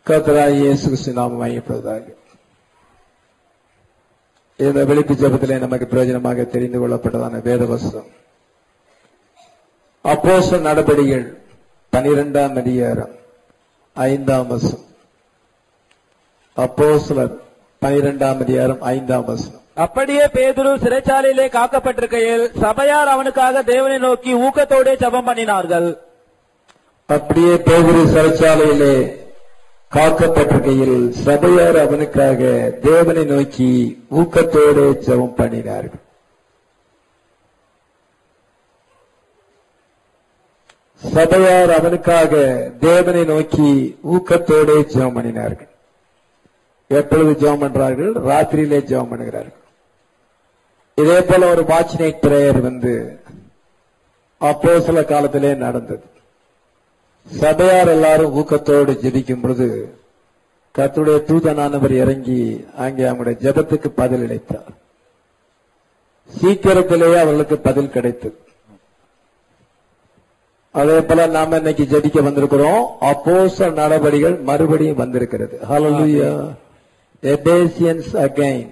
கர்த்தராகிய இயேசு கிறிஸ்துவின் நாமம் மகிமைப்படுவதாக. இந்த வெளிப்பு ஜெபத்திலே நமக்கு பிரயோஜனமாக தெரிந்து கொள்ளப்பட்டதான வேத வசனம் அப்போஸ்தலர் நடபடிகள் 12ஆம் அதிகாரம் 5ஆம் வசனம். அப்போஸ்தலர் 12ஆம் அதிகாரம் 5ஆம் வசனம். அப்படியே பேதுரு சிறைச்சாலையிலே காக்கப்பட்டிருக்கையில் சபையார் அவனுக்காக தேவனை நோக்கி ஊக்கத்தோடு ஜெபம் பண்ணினார்கள். அப்படியே பேதுரு சிறைச்சாலையிலே காக்கப்பட்டிருக்கையில் சபையார் அவனுக்காக தேவனை நோக்கி ஊக்கத்தோடு ஜெபம் பண்ணினார்கள். சபையார் அவனுக்காக தேவனை நோக்கி ஊக்கத்தோடு ஜெபம் பண்ணினார்கள். எப்பொழுது ஜெபம் பண்றார்கள்? ராத்திரியிலே ஜெபம் பண்ணுகிறார்கள். இதே போல ஒரு வாட்ச் நைட் பிரேயர் அப்போஸ்தலர் காலத்திலே நடந்தது. சபையார் எல்லாரும் ஊக்கத்தோடு ஜெபிக்கும் பொழுது கர்த்தருடைய தூதனானவர் இறங்கி அங்கே அவங்களுடைய ஜெபத்துக்கு பதில் அளித்தார். சீக்கிரத்திலேயே அவர்களுக்கு பதில் கிடைத்தது. அதே போல நாம இன்னைக்கு ஜெபிக்க வந்திருக்கிறோம். அப்போஸ்தலர் நடபடிகள் மறுபடியும் வந்திருக்கிறது. ஹல்லேலூயா. Ephesians again.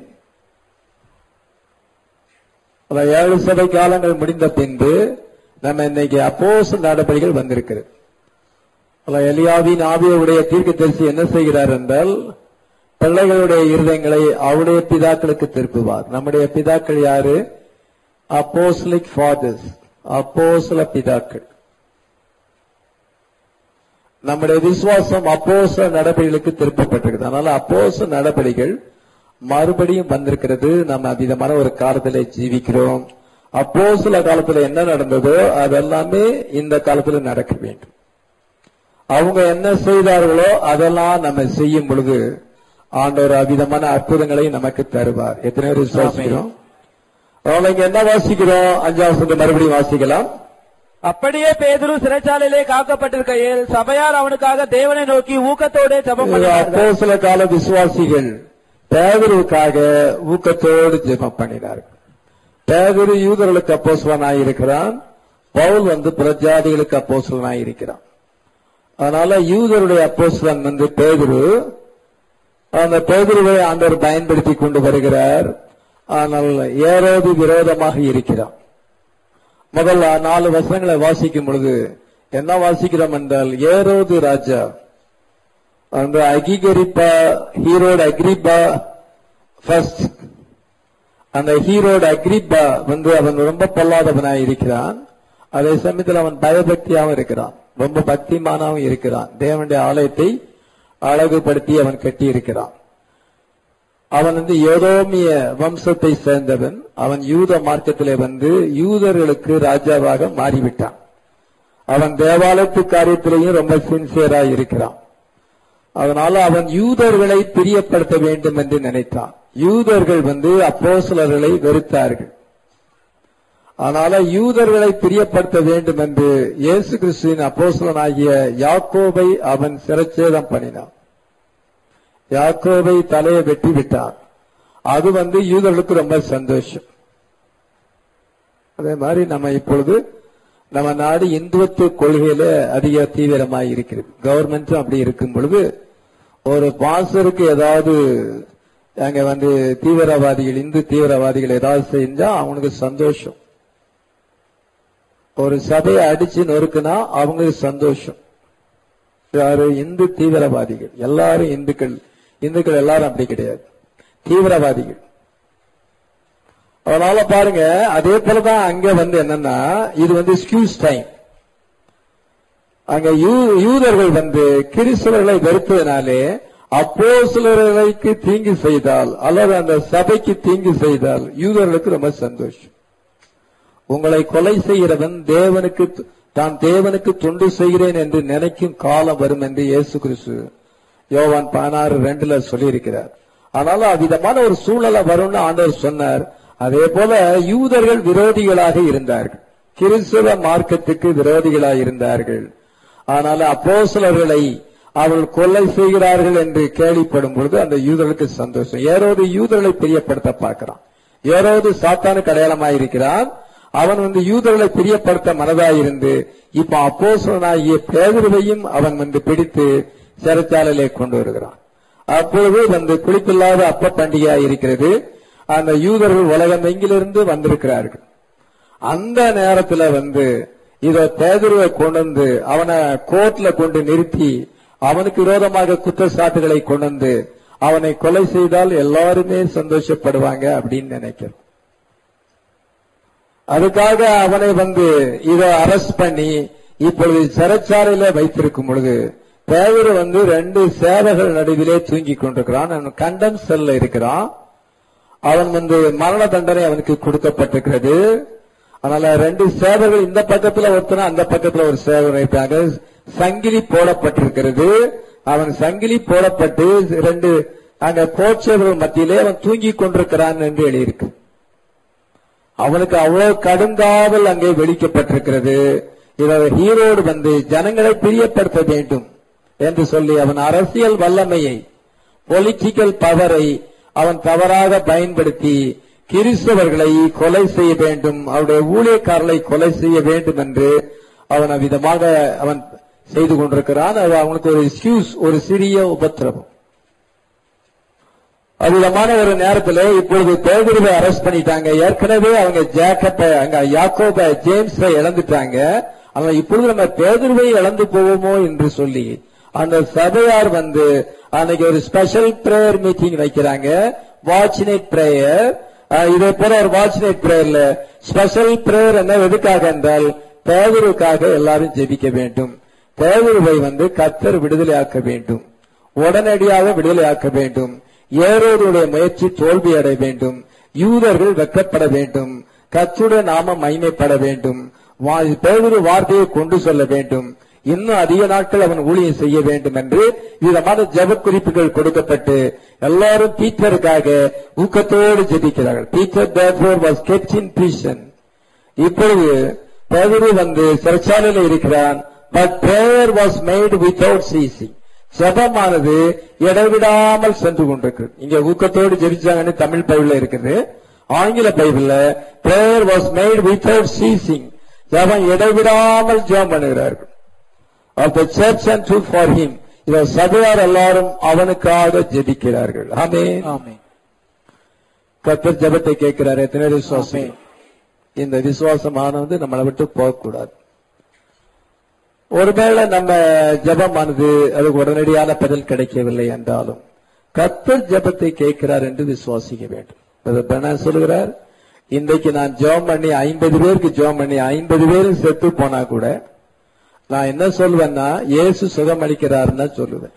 7 சபை காலங்கள் முடிந்த பின்பு நம்ம இன்னைக்கு அப்போஸ்தலர் நடபடிகள் வந்திருக்கிறது. எலியாவின் ஆவியுடைய தீர்க்கதரிசி என்ன செய்கிறார் என்றால் பிள்ளைகளுடைய இருதயங்களை அவருடைய பிதாக்களுக்கு திருப்புவார். நம்முடைய பிதாக்கள் யாரு? அப்போஸ்தலிக் ஃபாதர்ஸ், அப்போஸ்தல பிதாக்கள். நம்முடைய விசுவாசம் அப்போஸ்தல நடபடிகளுக்கு திருப்பப்பட்டிருக்கிறது. அதனால அப்போஸ்தல நடபடிகள் மறுபடியும் வந்திருக்கிறது. நம்ம அவ்விதமான ஒரு காலத்திலே ஜீவிக்கிறோம். அப்போஸ்தல காலத்துல என்ன நடந்ததோ அதெல்லாமே இந்த காலத்துல நடக்க வேண்டும். அவங்க என்ன செய்தார்களோ அதெல்லாம் நம்ம செய்யும் பொழுது ஆண்டவர் அவ்விதமான அற்புதங்களை நமக்கு தருவார். எத்தனை பேர் விசுவாசிக்கிறோம்? இங்க என்ன வாசிக்கிறோம்? 5ஆம் வசனத்தை மறுபடியும் வாசிக்கலாம். அப்படியே பேதுரு சிறைச்சாலையிலே காக்கப்பட்டிருக்கையில் சபையார் அவனுக்காக தேவனை நோக்கி ஊக்கத்தோடு ஜெபம் பண்ணினார்கள். அப்போஸ்தல கால விசுவாசிகள் பேதுருவுக்காக ஊக்கத்தோடு ஜெபம் பண்ணினார்கள். பேதுரு யூதர்களுக்கு அப்போஸ்தலனாயிருக்கிறான். பவுல் புறஜாதிகளுக்கு அப்போஸ்தலனாயிருக்கிறான். அதனால யூதருடைய அப்போஸ்தலன் பேதுரு. அந்த பேதுருவை ஆண்டவர் பயன்படுத்தி கொண்டு வருகிறார். ஆனால் ஏரோது விரோதமாக இருக்கிறான். முதல் 4 வசனங்களை வாசிக்கும் பொழுது என்ன வாசிக்கிறோம் என்றால் ஏரோது ராஜா அந்த ஹீரோட் அக்ரிப்பா ஃபர்ஸ்ட். அந்த ஹீரோட் அக்ரிப்பா அவன் ரொம்ப பொல்லாதவனாய் இருக்கிறான். அதே சமயத்தில் அவன் பயபக்தியாகவும் இருக்கிறான், ரொம்ப பக்திமானாவும் இருக்கிறான். தேவனுடைய ஆலயத்தை அழகுபடுத்தி அவன் கட்டி இருக்கிறான். அவன் ஏதோமிய வம்சத்தை சேர்ந்தவன். அவன் யூத மார்க்கத்திலே யூதர்களுக்கு ராஜாவாக மாறிவிட்டான். அவன் தேவாலயத்து காரியத்திலேயும் ரொம்ப சின்சியராய் இருக்கிறான். அதனால அவன் யூதர்களை பிரியப்படுத்த வேண்டும் என்று நினைத்தான். யூதர்கள் அப்போஸ்தலர்களை வெறுத்தார்கள். அதனால யூதர்களை பிரியப்படுத்த வேண்டும் என்று இயேசு கிறிஸ்துவின் அப்போஸ்தலனாகிய யாக்கோபை அவன் சிரச்சேதம் பண்ணினான். யாக்கோபை தலையை வெட்டி விட்டான். அது யூதர்களுக்கு ரொம்ப சந்தோஷம். அதே மாதிரி நம்ம இப்பொழுது நம்ம நாடு இந்துத்துவ கொள்கையில அதிக தீவிரமாக இருக்கிறது. கவர்மெண்ட் அப்படி இருக்கும் பொழுது ஒரு பாசருக்கு ஏதாவது அங்க தீவிரவாதிகள் இந்து தீவிரவாதிகள் ஏதாவது செஞ்சா அவனுக்கு சந்தோஷம். ஒரு சபையை அடிச்சு நொறுக்குனா அவங்களுக்கு சந்தோஷம். யாரு? இந்து தீவிரவாதிகள். எல்லாரும் இந்துக்கள் எல்லாரும் அப்படி கிடையாது, தீவிரவாதிகள். அதனால பாருங்க, அதே போலதான் அங்க என்னன்னா இது ஸ்கியூஸ் டைம். அங்க யூதர்கள் கிறிஸ்தவர்களை வெறுத்ததினாலே அப்போஸ்தலர்களுக்கு தீங்கு செய்தால் அல்லது அந்த சபைக்கு தீங்கு செய்தால் யூதர்களுக்கு ரொம்ப சந்தோஷம். உங்களை கொலை செய்கிறவன் தான் தேவனுக்கு தொண்டு செய்கிறேன் என்று நினைக்கும் காலம் வரும் என்று இயேசு கிறிஸ்து யோவான் 16:2 சொல்லியிருக்கிறார். ஆனாலும் அவ்விதமான ஒரு சூழ்நிலை வரும்னு ஆண்டவர் சொன்னார். அதே போல யூதர்கள் விரோதிகளாக இருந்தார்கள், கிறிஸ்தவ மார்க்கத்துக்கு விரோதிகளாக இருந்தார்கள். ஆனால் அப்போஸ்தலர்களை அவர்கள் கொலை செய்கிறார்கள் என்று கேள்விப்படும் பொழுது அந்த யூதர்களுக்கு சந்தோஷம். ஏரோது யூதர்களை பிரியப்படுத்த பார்க்கிறான். ஏரோது சாத்தானுக்கு அடையாளமாயிருக்கிறான். அவன் யூதர்களை பிரியப்படுத்த மனதாயிருந்து இப்ப அப்போஸ்தலனாகிய பேதுருவையும் அவன் பிடித்து சிறைச்சாலையிலே கொண்டு வருகிறான். அப்பொழுது வந்து குளிப்பில்லாத அப்ப பண்டிகையா இருக்கிறது. அந்த யூதர்கள் உலகம் எங்கிலிருந்து வந்திருக்கிறார்கள். அந்த நேரத்துல வந்து இத பேதுருவை கொண்டு வந்து அவனை கோர்ட்ல கொண்டு நிறுத்தி அவனுக்கு விரோதமாக குற்றச்சாட்டுகளை கொண்டு வந்து அவனை கொலை செய்தால் எல்லாருமே சந்தோஷப்படுவாங்க அப்படின்னு நினைக்கிறோம். அதுக்காக அவனை வந்து இத அரெஸ்ட் பண்ணி இப்பொழுது சிறைச்சாலையில வைத்திருக்கும் பொழுது பேதுரு வந்து 2 சேவகர்கள் நடுவிலே தூங்கி கொண்டிருக்கிறான். அவன் கண்டம் செல்ல இருக்கிறான். அவன் வந்து மரண தண்டனை அவனுக்கு கொடுக்கப்பட்டிருக்கிறது. அதனால 2 சேவர்கள் இந்த பக்கத்துல ஒருத்தன அந்த பக்கத்துல ஒரு சேவகர் இருக்காங்க. சங்கிலி போடப்பட்டிருக்கிறது. அவன் சங்கிலி போடப்பட்டு 2 அங்க கோட்சேவர்கள் மத்தியிலே அவன் தூங்கி கொண்டிருக்கிறான் என்று எழுதியிருக்கு. அவனுக்கு அவ்வளவு கடுங்காவல் அங்கே வெளிக்கப்பட்டிருக்கிறது. இவர் ஹீரோடு வந்து ஜனங்களை பிரியப்படுத்த வேண்டும் என்று சொல்லி அவன் அரசியல் வல்லமையை, பொலிட்டிக்கல் பவரை அவன் தவறாக பயன்படுத்தி கிறிஸ்தவர்களை கொலை செய்ய வேண்டும், அவருடைய ஊழியக்காரர்களை கொலை செய்ய வேண்டும் என்று அவன் விதமாக அவன் செய்து கொண்டிருக்கிறான். அது அவனுக்கு ஒரு எக்ஸ்கியூஸ், ஒரு சிறிய உபத்திரவம். அதிகமான ஒரு நேரத்தில் இப்பொழுது பேதுருவை அரெஸ்ட் பண்ணிட்டாங்க. ஏற்கனவே அவங்க யாக்கோபை ஜேம்ஸை இழந்துட்டாங்க. அவன் இப்பொழுது நம்ம பேதுருவை இழந்து போவோமோ என்று சொல்லி அந்த சபையார் வந்து அன்னைக்கு ஒரு ஸ்பெஷல் பிரேயர் மீட்டிங் வைக்கிறாங்க. Watch night prayer. இதே போல ஒரு வாட்ச் நைட் பிரேயர்ல ஸ்பெஷல் பிரேயர் என்ன எதுக்காக என்றால் பேதுருக்காக எல்லாரும் ஜெபிக்க வேண்டும். பேதுருவை வந்து கர்த்தர் விடுதலை ஆக்க வேண்டும், உடனடியாக விடுதலை ஆக்க வேண்டும். ஏரோதுடைய முயற்சி தோல்வி அடைய வேண்டும், யூதர்கள் வெட்கப்பட வேண்டும், கர்த்தருடைய நாமம் மகிமைப்பட வேண்டும், பேதுரு வார்த்தையை கொண்டு சொல்ல வேண்டும், இன்னும் அதிக நாட்கள் அவன் ஊழியம் செய்ய வேண்டும் என்று விதமான ஜெப குறிப்புகள் கொடுக்கப்பட்டு எல்லாரும் பீட்டருக்காக ஊக்கத்தோடு ஜெபிக்கிறார்கள். Peter therefore was kept in prison. இப்பொழுது பேதுரு வந்து சிறைச்சாலையில் இருக்கிறான். But prayer was made without ceasing. ஜெபமானது இடைவிடாமல் சென்று கொண்டிருக்கிறது. இங்க ஊக்கத்தோடு ஜெபிச்சாங்கன்னு தமிழ் பைபிள்ல இருக்குது. ஆங்கில பைபிள்ல prayer was made without ceasing. ஜெபம் இடைவிடாமல் ஜெபம் பண்ணுகிறார்கள். of the church and to for him. இத சபையார் எல்லாரும் அவனுக்காக ஜெபிக்கிறார்கள். ஆமென், ஆமென். கர்த்தர் ஜெபத்தை கேட்கிறார். எத்தனை விசுவாசம்? இந்த விசுவாசமானது நம்மளை விட்டு போகக்கூடாது. ஒருவேளை நம்ம ஜெபமானது அதுக்கு உடனடியான பதில் கிடைக்கவில்லை என்றாலும் கர்த்தர் ஜெபத்தை கேட்கிறார் என்று விசுவாசிக்க வேண்டும். சொல்லுகிறார், இன்றைக்கு நான் ஜெபம் பண்ணி 50 பேருக்கு ஜெபம் பண்ணி 50 பேரும் செத்து போனா கூட நான் என்ன சொல்வேன்னா இயேசு சுகமளிக்கிறார்னு சொல்லுவேன்.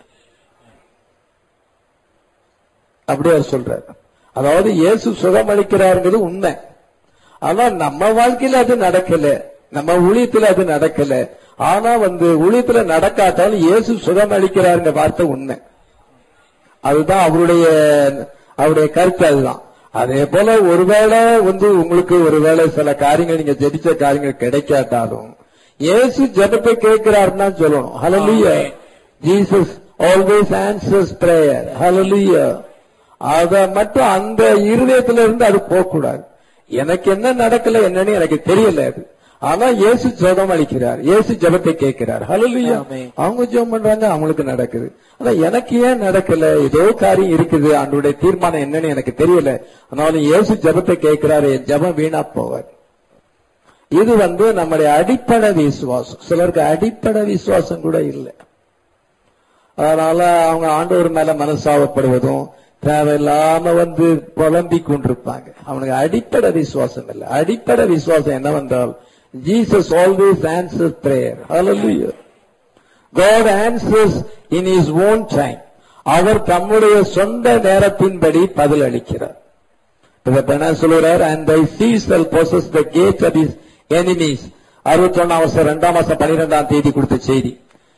அப்படி அவர் சொல்றார். அதாவது இயேசு சுகமளிக்கிறாருங்கிறது உண்மை. ஆனா நம்ம வாழ்க்கையில அது நடக்கல, நம்ம ஊழியத்துல அது நடக்கல. ஆனா வந்து ஊழியத்துல நடக்காட்டாலும் இயேசு சுகமளிக்கிறாருங்க வார்த்தை உண்மை. அதுதான் அவருடைய கருத்து. அதுதான். அதே போல ஒருவேளை வந்து உங்களுக்கு ஒருவேளை சில காரியங்கள் நீங்க ஜெபிச்ச காரியங்கள் கிடைக்காட்டாலும் இயேசு ஜெபத்தை கேட்கிறாருன்னா சொல்லணும். Hallelujah. Jesus always answers prayer. Hallelujah. அத மட்டும் அந்த இருதயத்துல இருந்து அது போகக்கூடாது. எனக்கு என்ன நடக்கல என்னன்னு எனக்கு தெரியல அது. ஆனா இயேசு ஜெபம் அளிக்கிறார், இயேசு ஜெபத்தை கேட்கிறார். ஹல்லேலூயா. அவங்க ஜெபம் பண்றாங்க, அவங்களுக்கு நடக்குது. ஆனா எனக்கு ஏன் நடக்கல? ஏதோ காரியம் இருக்குது, ஆண்டவருடைய தீர்மானம் என்னன்னு எனக்கு தெரியல. ஆனாலும் இயேசு ஜெபத்தை கேட்கிறாரு, என் ஜெபம் வீணா போவார். இது வந்து நம்முடைய அடிப்படை விசுவாசம். சிலருக்கு அடிப்படை விசுவாசம் கூட இல்லை. அதனால அவங்க ஆண்டவர் மேல மனசாவப்படுவதும் தேவையில்லாம வந்து புலம்பி கொண்டிருப்பாங்க. அவனுக்கு அடிப்படை விசுவாசம் இல்லை. அடிப்படை விசுவாசம் என்னவென்றால் Jesus always answers prayer. Hallelujah. God answers in his own time. அவர் தம்முடைய சொந்த நேரத்தின்படி பதில் அளிக்கிறார். சொல்லுகிறார், and thy seed shall possess the gate of his enemies. 61 மாசம் 2 மாசம் 12ஆம் தேதி கொடுத்த செய்தி.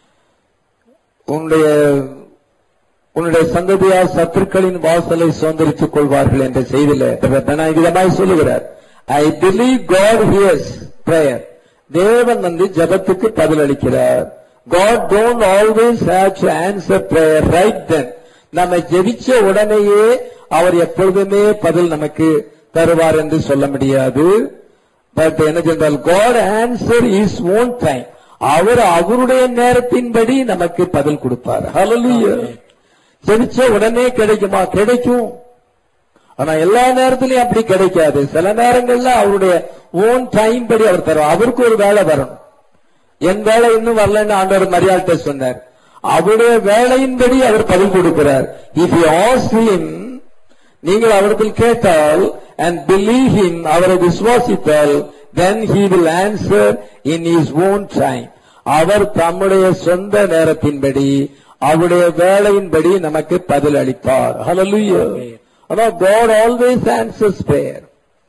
உன்னுடைய சந்ததியார் சத்துருக்களின் வாசலை சுதந்திரித்துக் கொள்வார்கள் என்ற செய்தியில விதமாய் சொல்லுகிறார். I believe God hears prayer. தேவன் வந்து ஜெபத்துக்கு பதில் அளிக்கிறார். God don't always have to answer prayer right then. நம்ம ஜெபிச்ச உடனேயே அவர் எப்பொழுதுமே பதில் நமக்கு தருவார் என்று சொல்ல முடியாது. பட் என்ன சொன்னால் God answer his own time. அவர் அவருடைய நேரத்தின்படி நமக்கு பதில் கொடுப்பார். ஹல்லேலூயா. ஜெபிச்ச உடனே கிடைக்குமா? கிடைக்கும். ஆனா எல்லா நேரத்திலையும் அப்படி கிடைக்காது. சில நேரங்கள்ல அவருடைய ஓன் டைம் படி அவர் தருவார். அவருக்கு ஒரு வேலை வரணும். என் வேலை இன்னும் வரலன்னு ஆண்டவர் மரியாதை சொன்னார். அவருடைய வேலையின்படி அவர் பதில் கொடுக்கிறார். இஃப் யூ ஆஸ்க் ஹிம், நீங்கள் அவரிடத்தில் கேட்டால் and believe him, அவரை விசுவாசித்தால், then he will answer in his own time. அவர் தம்முடைய சொந்த நேரத்தின்படி அவருடைய வேலையின்படி நமக்கு பதில் அளிப்பார். ஹல்லேலூயா. அதான் God always answers prayer.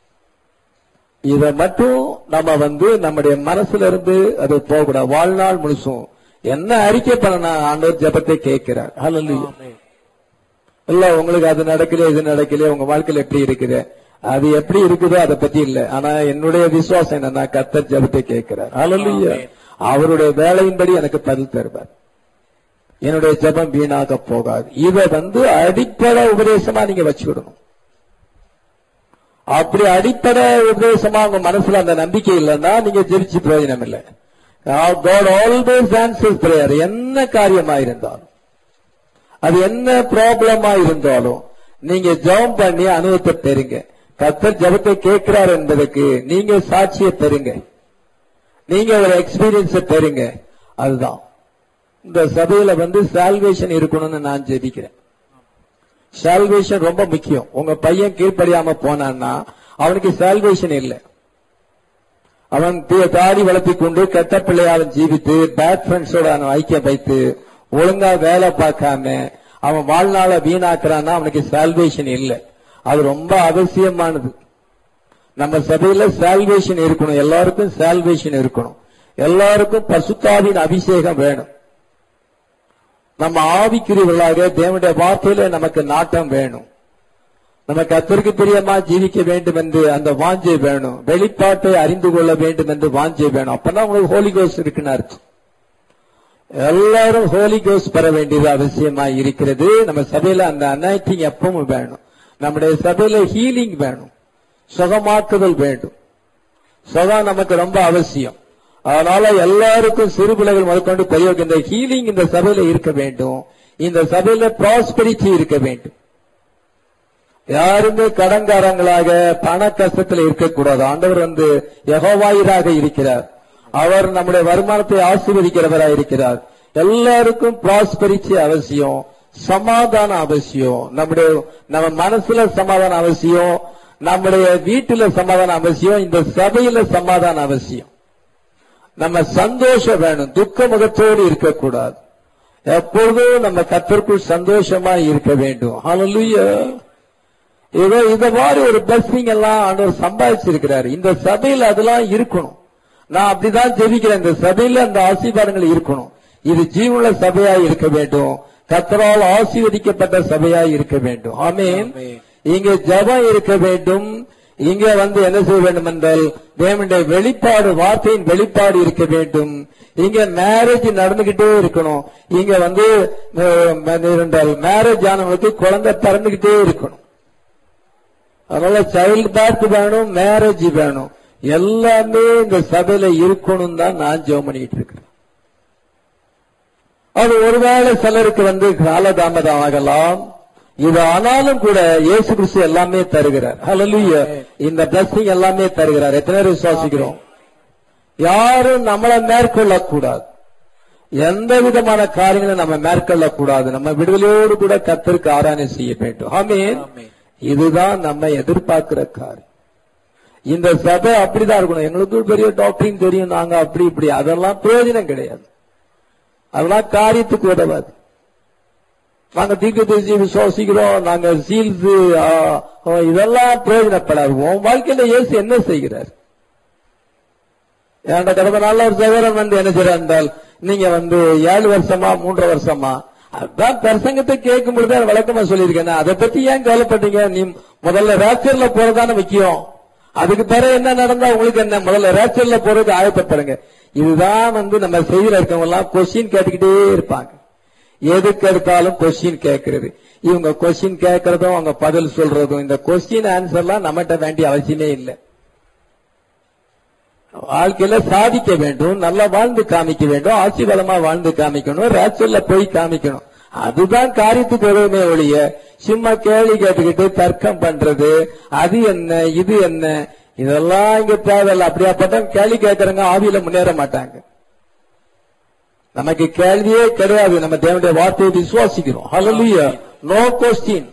இத மட்டும் நம்ம நம்முடைய மனசுல இருந்து அது போகக்கூடாது. வாழ்நாள் முழுசும் என்ன அறிக்கை பண்ண ஆண்டவர் ஜெபத்தை கேட்கிறார். ஹல்லேலூயா. இல்ல உங்களுக்கு அது நடக்கல, இது நடக்கல, உங்க வாழ்க்கையில எப்படி இருக்குது, அது எப்படி இருக்குதோ அதை பத்தி இல்ல. ஆனா என்னுடைய விசுவாசம் என்னன்னா கர்த்தர் ஜெபத்தை கேட்கிறார். ஹல்லேலூயா. அவருடைய வேலையின்படி எனக்கு பதில் தருவார். என்னுடைய ஜெபம் வீணாக போகாது. இத அடிப்படை உபதேசமா நீங்க வச்சுக்கிடணும். அப்படி அடிப்படை உபதேசமா உங்க மனசுல அந்த நம்பிக்கை இல்லைன்னா நீங்க ஜெபிச்சு பிரயோஜனம் இல்லை. God always answers prayer. என்ன காரியமா இருந்தாலும், அது என்ன ப்ராப்ளமா இருந்தாலும் நீங்க ஜெபம் பண்ணி அனுபவத்தை பெறுங்க. கர்த்தர் ஜெபத்தை கேட்கிறார் என்பதற்கு நீங்க சாட்சியை பெறுங்க, நீங்க ஒரு எக்ஸ்பீரியன்ஸை பெறுங்க. அதுதான் இந்த சபையில சால்வேஷன் இருக்கணும்னு நான் ஜெபிக்கிறேன். சால்வேஷன் ரொம்ப முக்கியம். உங்க பையன் கீழ்ப்படியாம போனான்னா அவனுக்கு சால்வேஷன் இல்லை. அவன் தாடி வளர்த்தி கொண்டு கெட்ட பிள்ளையாள ஜீவித்து பேட் ஃப்ரெண்ட்ஸோட ஐக்கியம் வைத்து ஒழுங்கா வேலை பார்க்காம அவன் வாழ்நாள வீணாக்குறான்னா அவனுக்கு சால்வேஷன் இல்லை. அது ரொம்ப அவசியமானது. நம்ம சபையில சால்வேஷன் இருக்கணும். எல்லாருக்கும் சால்வேஷன் இருக்கணும். எல்லாருக்கும் பசுத்தாவின் அபிஷேகம் வேணும். நம்ம ஆவிக்குரியவர்களாக தேவனுடைய வார்த்தையில நமக்கு நாட்டம் வேணும். நமக்கு கர்த்தருக்கு பிரியமா ஜீவிக்க வேண்டும் என்று அந்த வாஞ்சை வேணும். வெளிப்பாட்டை அறிந்து கொள்ள வேண்டும் என்று வாஞ்சை வேணும். அப்பதான் உங்களுக்கு ஹோலி கோஸ்ட் இருக்குன்னு அர்த்தம். எல்லாரும் ஹோலி கோஸ்ட் பெற வேண்டியது அவசியமா இருக்கிறது. நம்ம சபையில அந்த அனாயிட்டிங் எப்பவும் வேணும். நம்முடைய சபையில ஹீலிங் வேணும், சுகமாக்குதல் வேண்டும். சுகம் நமக்கு ரொம்ப அவசியம். அதனால எல்லாருக்கும் சிறு பிள்ளைகள் முதற்கொண்டு பெரியவர்கள் இந்த ஹீலிங் இந்த சபையில இருக்க வேண்டும். இந்த சபையில ப்ராஸ்பெரிட்டி இருக்க வேண்டும். யாருமே கடன்காரங்களாக பண கஷ்டத்தில் இருக்கக்கூடாது. ஆண்டவர் யெகோவாயிராக இருக்கிறார். அவர் நம்முடைய வருமானத்தை ஆசீர்வதிக்கிறவராக இருக்கிறார். எல்லாருக்கும் ப்ராஸ்பெரிட்டி அவசியம், சமாதானம் அவசியம். நம்ம மனசுல சமாதானம் அவசியம், நம்முடைய வீட்டுல சமாதானம் அவசியம், இந்த சபையில சமாதானம் அவசியம். நம்ம சந்தோஷம் வேணும், துக்க முகத்தோடு இருக்கக்கூடாது. எப்பொழுதும் நம்ம கர்த்தருக்குள் சந்தோஷமா இருக்க வேண்டும். ஹல்லேலூயா. இத மாதிரி ஒரு பிளஸிங் எல்லாம் ஆண்டவர் சம்பாதிச்சிருக்கிறார். இந்த சபையில அதெல்லாம் இருக்கணும். நான் அப்படிதான் ஜெபிக்கிறேன். இந்த சபையில அந்த ஆசீர்வாதங்கள் இருக்கணும். இது ஜீவனுள்ள சபையாய் இருக்க வேண்டும். கர்த்தரால் ஆசீர்வதிக்கப்பட்ட சபையாய் இருக்க வேண்டும். ஆமென். இங்க ஜெபம் இருக்க வேண்டும். இங்க என்ன செய்ய வேண்டும் என்றால் தேவனுடைய வெளிப்பாடு, வார்த்தையின் வெளிப்பாடு இருக்க வேண்டும். இங்க மேரேஜ் நடந்துகிட்டே இருக்கணும். இங்க மேரேஜ் ஆனவங்களுக்கு குழந்தை பிறந்துகிட்டே இருக்கணும். அதனால சைல்டு பர்த் வேணும், மேரேஜ் வேணும், எல்லாமே இந்த சபையில இருக்கணும் தான் நான் ஜெபம் பண்ணிட்டு இருக்கிறேன். அது ஒருவேளை சிலருக்கு காலதாமதம் ஆகலாம். இது ஆனாலும் கூட இயேசு கிறிஸ்து எல்லாமே தருகிறார். ஹல்லேலூயா. இந்த பிளஸிங் எல்லாமே தருகிறார். எத்தனை பேர் விசுவாசிக்கிறோம்? யாரும் நம்மளை மேற்கொள்ளக்கூடாது. எந்த விதமான காரியங்களும் நம்ம மேற்கொள்ளக்கூடாது. நம்ம விடுதலையோடு கூட கர்த்தருக்கு ஆராதனை செய்ய வேண்டும். ஆமென். இதுதான் நம்ம எதிர்பார்க்கிற காரியம். இந்த சபை அப்படிதான் இருக்கணும். எங்களுக்கு பெரிய டாக்டரின் தெரியும், நாங்க அப்படி இப்படி, அதெல்லாம் பிரயோஜனம் கிடையாது. அதெல்லாம் காரியத்துக்கு உதவாது. நாங்க தீர்க்கதரிசி விசுவாசிக்கிறோம், நாங்க சீல்ஸ், இதெல்லாம் பிரயோஜனப்படாது. உன் வாழ்க்கையில இயேசு என்ன செய்கிறார்? என்கிட்ட கடந்த நாள் ஒரு சகோதரன் என்ன செய்யறார் என்றால், நீங்க 7 வருஷமா 3 வருஷமா அதான் பிரசங்கத்தை கேட்கும் பொழுது விளக்கமா சொல்லியிருக்கேன். அதை பத்தி ஏன் கவலைப்பட்டீங்க? நீ முதல்ல ரேச்சர்ல போறதான முக்கியம். அதுக்கு பிறகு என்ன நடந்தா உங்களுக்கு என்ன? முதல்ல ரேச்சர்ல போறது ஆயத்தப்படுங்க. இதுதான் நம்ம செய்தியில இருக்கவங்க எல்லாம் கொஸ்டின் கேட்டுக்கிட்டே இருப்பாங்க. எதுக்கு எடுத்தாலும் கொஸ்டின் கேட்கறது. இவங்க கொஸ்டின் கேட்கறதும் அவங்க பதில் சொல்றதும், இந்த கொஸ்டின் ஆன்சர்லாம் நம்மகிட்ட வேண்டிய அவசியமே இல்லை. வாழ்க்கையில சாதிக்க வேண்டும், நல்லா வாழ்ந்து காமிக்க வேண்டும், ஆசீர்வாதமா வாழ்ந்து காமிக்கணும், ராச்சல்ல போய் காமிக்கணும். அதுதான் காரியத்துக்கு உதவுமே ஒழிய சும்மா கேள்வி கேட்டுக்கிட்டு தர்க்கம் பண்றது, அது என்ன இது என்ன, இதெல்லாம் இங்க தேவையில்ல. அப்படியாப்பட்ட கேள்வி கேட்கறவங்க ஆவியில முன்னேற மாட்டாங்க. நமக்கு கேள்வியே கிடையாது, நம்ம தேவனுடைய வார்த்தையை விசுவாசிக்கிறோம். ஹல்லேலூயா. No question.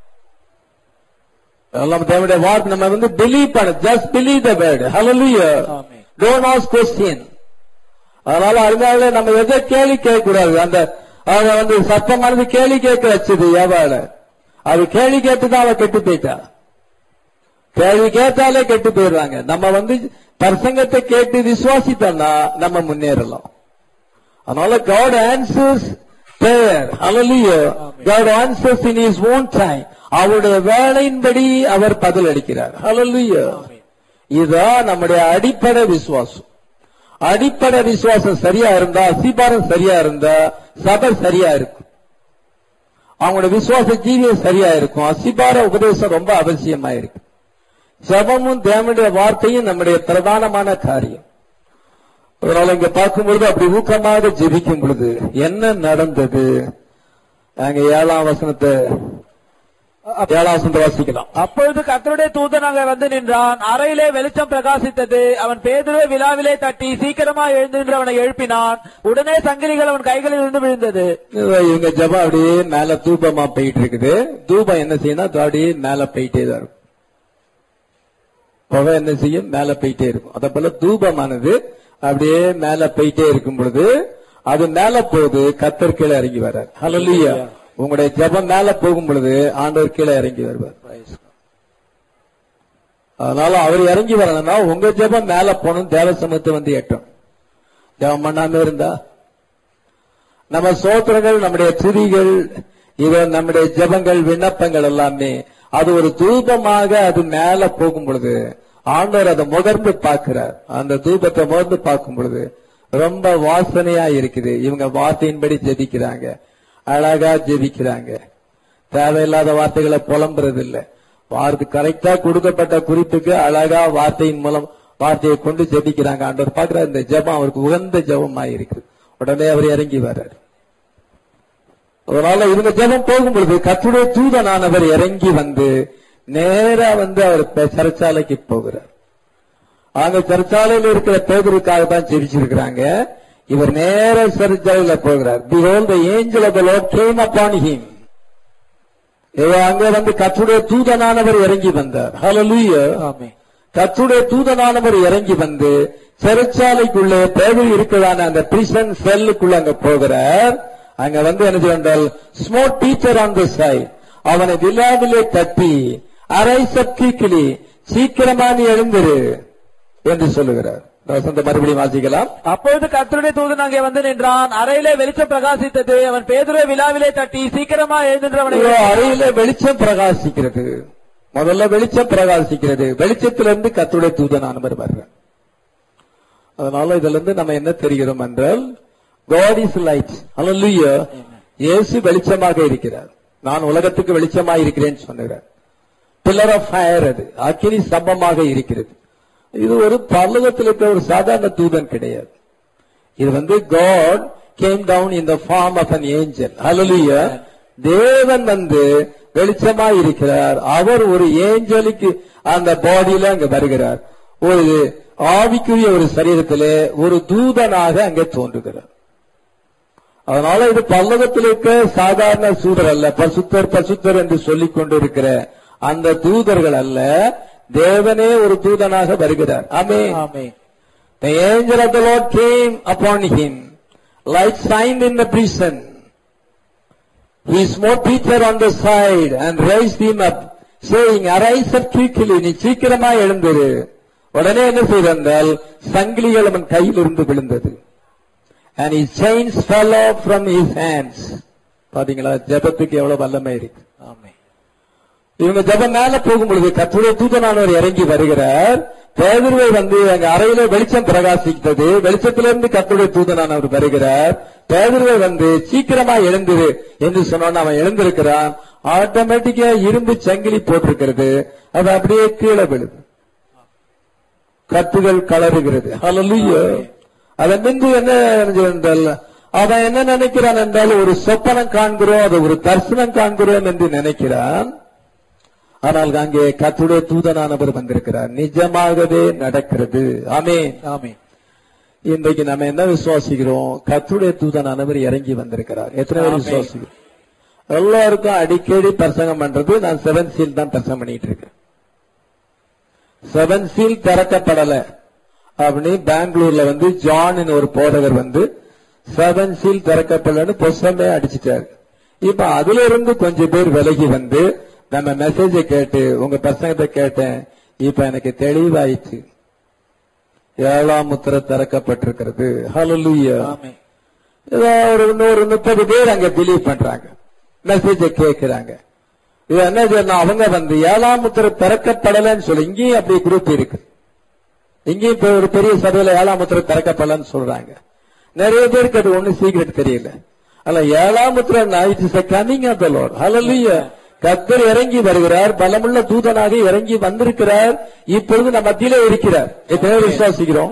தேவனுடைய வார்த்தை நம்ம வந்து பிலீவ் பண்ண, just believe the word. Hallelujah. Don't ask question. அதனால அதனால நம்ம எதை கேள்வி கேட்க கூடாது. அந்த அவன் வந்து சத்தமானது கேள்வி கேட்க வச்சது எவால, அது கேள்வி கேட்டுதான் அவ கெட்டு போயிட்டா. கேள்வி கேட்டாலே கெட்டு போயிடுறாங்க. நம்ம வந்து பிரசங்கத்தை கேட்டு விசுவாசித்தோம்னா நம்ம முன்னேறலாம். அதனால God answers prayer. Hallelujah. God answers in his own time. அவருடைய வேலையின்படி அவர் பதில் அளிக்கிறார். Hallelujah. இதுதான் நம்முடைய அடிப்படை விசுவாசம். அடிப்படை விசுவாசம் சரியா இருந்தா, அசிபாரம் சரியா இருந்தா சபை சரியா இருக்கும். அவங்களுடைய விசுவாச ஜீவியம் சரியா இருக்கும். அசிபார உபதேசம் ரொம்ப அவசியமா இருக்கு. ஜபமும் தேவனுடைய வார்த்தையும் நம்முடைய பிரதானமான காரியம். அதனால இங்க பார்க்கும்பொழுது அப்படி ஊக்கமாக ஜெபிக்கும் பொழுது என்ன நடந்தது? நாங்க 7ஆம் வசனத்தை வாசிக்கலாம். அப்பொழுது கர்த்தருடைய தூதன் அங்கே வந்து நின்றான். அறையிலே வெளிச்சம் பிரகாசித்தது. அவன் பேதுருவை விழாவிலே தட்டி சீக்கிரமா எழுந்து அவனை எழுப்பினான். உடனே சங்கிலிகள் அவன் கைகளில் இருந்து விழுந்தது. இவங்க ஜபம் அப்படியே மேல தூபமா போயிட்டு இருக்குது. தூபம் என்ன செய்யணும்? அப்படியே மேல போயிட்டே தான் இருக்கும். புகை என்ன செய்யும்? மேல போயிட்டே இருக்கும். அதே போல தூபமானது அப்படியே மேல போயிட்டே இருக்கும் பொழுது அது மேல போகுது, கர்த்தர் கீழே இறங்கி வர்றார். ஹல்லேலூயா. உங்களுடைய ஜெபம் மேல போகும் பொழுது ஆண்டவர் கீழே இறங்கி வருவார். அதனால அவர் இறங்கி வரணும்னா உங்க ஜெபம் மேல போகணும், தேவ சமூகத்தை வந்து எட்டும். ஜெபம் பண்ணாம இருந்தா நம்ம சோத்திரங்கள், நம்முடைய துதிகள், இது நம்முடைய ஜெபங்கள், விண்ணப்பங்கள் எல்லாமே அது ஒரு தூபமாக அது மேல போகும் பொழுது ஆண்டவர் அதை முகர்ந்து பார்க்கிறார். அந்த தூபத்தை முகர்ந்து பார்க்கும் பொழுது ரொம்ப வாசனையா இருக்குது. இவங்க வார்த்தையின்படி ஜெபிக்கிறாங்க, அழகா ஜெபிக்கிறாங்க, தேவையில்லாத வார்த்தைகளை புலம்புறது இல்ல. வார்த்தை கரெக்டா கொடுக்கப்பட்ட குறிப்புக்கு அழகா வார்த்தையின் மூலம் வார்த்தையை கொண்டு ஜெபிக்கிறாங்க. ஆண்டவர் பார்க்கிறார், இந்த ஜெபம் அவருக்கு உகந்த ஜெபமாய் இருக்கு. உடனே அவர் இறங்கி வர்றார். அதனால இவங்க ஜெபம் போகும் பொழுது கர்த்தருடைய தூதனானவர் இறங்கி வந்து நேரா வந்து அவர் சிறைச்சாலைக்கு போகிறார். அங்க சிறைச்சாலையில் இருக்கிற பேதுருக்காக தான் ஜெபிச்சிருக்கிறாங்க. இவர் நேர சிறைச்சாலையில போகிறார். Behold, the angel of the Lord came upon him. அங்க வந்து கர்த்தருடைய தூதனானவர் இறங்கி வந்தார். ஹல்லேலூயா. ஆமென். கர்த்தருடைய தூதனானவர் இறங்கி வந்து சிறைச்சாலைக்குள்ளே பேதுரு இருக்கிறான அந்த பிரிசன் செல்லுக்குள்ள அங்க போகிறார். அங்க வந்து என்ன செய்தால், smote teacher on the side, அவனை விழாவிலே தட்டி அரைஸ் quickly, சீக்கிரமா நீ எழுந்திரு என்று சொல்லுகிறார். மறுபடியும் வாசிக்கலாம். அப்பொழுது கர்த்தருடைய தூதன் அங்கே வந்து நின்றான். அறையிலே வெளிச்சம் பிரகாசித்தது. அவன் பேதுருவை விழாவிலே தட்டி சீக்கிரமா எழுந்து அவனை. அறையிலே வெளிச்சம் பிரகாசிக்கிறது. முதல்ல வெளிச்சம் பிரகாசிக்கிறது. வெளிச்சத்திலிருந்து கர்த்தருடைய தூதனானவர் வர்றார். அதனால இதுல இருந்து நம்ம என்ன தெரிகிறோம் என்றால், God is light. Hallelujah. இயேசு வெளிச்சமாக இருக்கிறார். நான் உலகத்துக்கு வெளிச்சமாக இருக்கிறேன் சொன்னார். பில்லர் ஆஃப் ஃபயர், அது அக்கினி ஸ்தம்பமாக இருக்கிறது. இது ஒரு பரலோகத்தில் இருக்கிற ஒரு சாதாரண தூதன் கிடையாது. இது வந்து God came down in the form of an angel. Hallelujah. தேவன் வந்து வெளிச்சமாக இருக்கிறார். அவர் ஒரு ஏஞ்சலுக்கு அந்த பாடியில அங்க வருகிறார். ஒரு ஆவிக்குரிய ஒரு சரீரத்திலே ஒரு தூதனாக அங்கே தோன்றுகிறார். அதனால இது பரலோகத்தில் இருக்க சாதாரண தூதர் அல்ல. பசுத்தர் பசுத்தர் என்று சொல்லிக் கொண்டிருக்கிற அந்த தூதர்கள் அல்ல, தேவனே ஒரு தூதனாக வருகிறார். ஆமென். ஆமென். The angel of the Lord came upon him like sign in the prison. He smote Peter on the side and raised him up, saying, arise up quickly, நீ சீக்கிரமா எழுந்திரு. உடனே என்ன செய்தால், சங்கிலிகள் அவன் கையில் இருந்து விழுந்தது. And his chains fell off from his hands. பாத்தீங்களா, ஜெபத்துக்கு எவ்வளவு வல்லமை இருக்கு. ஆமென். இவங்க ஜெபம் மேல போகும் பொழுது கர்த்தருடைய தூதனானவர் இறங்கி வருகிறார். பேதுருவை வந்து அங்க அறையில வெளிச்சம் பிரகாசித்தது. வெளிச்சத்திலிருந்து கர்த்தருடைய தூதனானவர் வருகிறார். பேதுருவை வந்து சீக்கிரமா எழுந்திரு என்று சொன்னோன்னு அவன் எழுந்திருக்கிறான். ஆட்டோமேட்டிக்கா இரும்பு சங்கிலி போட்டிருக்கிறது. அது அப்படியே கீழே விழுது. கட்டுகள் கலருகிறது. ஹல்லேலூயா. அதன் பின்பு என்ன என்றால் அவன் என்ன நினைக்கிறான் என்றால் ஒரு சொப்பனம் காண்கிறோம், அது ஒரு தரிசனம் காண்கிறோம் என்று நினைக்கிறான். ஆனால் அங்கே கர்த்தருடைய தூதனானவர் வந்திருக்கிறார். நிஜமாகவே நடக்கிறது. ஆமென், ஆமென். இன்றைக்கு நம்ம என்ன விசுவாசிக்கிறோம்? கர்த்தருடைய தூதனானவர் இறங்கி வந்திருக்கிறார். எத்தனை பேர் விசுவாசிக்கிறோம்? எல்லாருக்கும் அடிக்கடி பிரசங்கம் பண்றது, நான் 7 சீல் தான் பிரசங்கம் பண்ணிட்டு இருக்கேன். 7 சீல் திறக்கப்படல அப்படி பெங்களூர்ல ஜான் ஒரு போதகர் 7 சீல் திறக்கப்படலன்னு புஸ்தமே அடிச்சுட்டாரு. இப்ப அதுல இருந்து கொஞ்சம் பேர் விலகி நம்ம மெசேஜ கேட்டு உங்க பிரசங்கத்தை கேட்டேன். இப்ப எனக்கு தெளிவாயிற்று. 7ஆம் முத்திரை திறக்கப்பட்டிருக்கிறது. ஹல்லேலூயா. ஒரு 30 பேர் அங்க பிலீவ் பண்றாங்க, மெசேஜ கேட்கிறாங்க. இது என்ன சொன்னா அவங்க 7ஆம் முத்திரை திறக்கப்படலன்னு சொல்லி இங்கேயும் அப்படி குரூப் இருக்கு. இங்கேயும் ஒரு பெரிய சபையில 7ஆம் முத்திரை திறக்கப்படலன்னு சொல்றாங்க. நிறைய பேருக்கு அது ஒண்ணு சீக்கிரம் தெரியல. அல்ல 7ஆம் முத்திரை it is a coming of the Lord. Hallelujah. கர்த்தர் இறங்கி வருகிறார், பலமுள்ள தூதனாக இறங்கி வந்திருக்கிறார். இப்பொழுது நம்ம மத்தியிலே இருக்கிறார். எத்தனை விசுவாசிக்கிறோம்?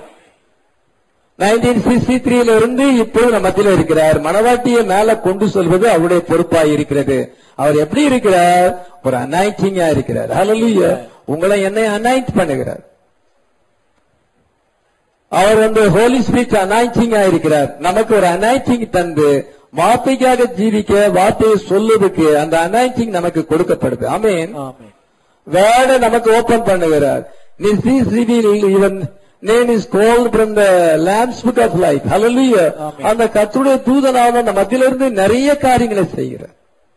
1963 இருந்து இப்பொழுது நம்ம மத்தியிலே இருக்கிறார். மனவாட்டியை மேல கொண்டு சொல்வது அவருடைய பொறுப்பாய் இருக்கிறது. அவர் எப்படி இருக்கிறார்? ஒரு அனாயிண்டிங்கா இருக்கிறார். ஹல்லேலூயா. உங்களை என்னை அனாயிண்ட் பண்ணுகிறார். அவர் ஹோலி ஸ்பிரிட் அனாயிண்டிங்கா இருக்கிறார். நமக்கு ஒரு அனாயிண்டிங் தந்து வார்த்தைக்காக ஜீவிக்க, வார்த்தையை சொல்லுவதற்கு அந்த அனாயிண்டிங் நமக்கு கொடுக்கப்படுது. ஆமென். வேர்டை நமக்கு ஓபன் பண்ணுகிறார். இவன் name is called from the lamb's book of life. Hallelujah. அந்த கர்த்தருடைய தூதனாக நம்ம மத்தியிலிருந்து நிறைய காரியங்களை செய்கிறார்.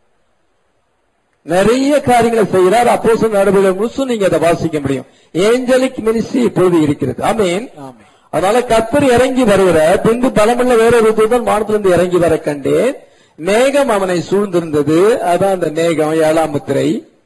நிறைய காரியங்களை செய்கிறார். அப்போஸ்தலர் நடவடிக்கைகள் முழுசும் நீங்க அதை வாசிக்க முடியும். ஏஞ்சலிக் மினிஸ்ட்ரி இப்பொழுது இருக்கிறது. ஆமென். அதனால கர்த்தர் இறங்கி வருகிறார். பின்பு பலமுள்ள வேறொரு தூதன் வானத்திலிருந்து இறங்கி வர கண்டேன். மேகம் அவனை சூழ்ந்திருந்தது. அதான் அந்த மேகம் 7ஆம் முத்திரை.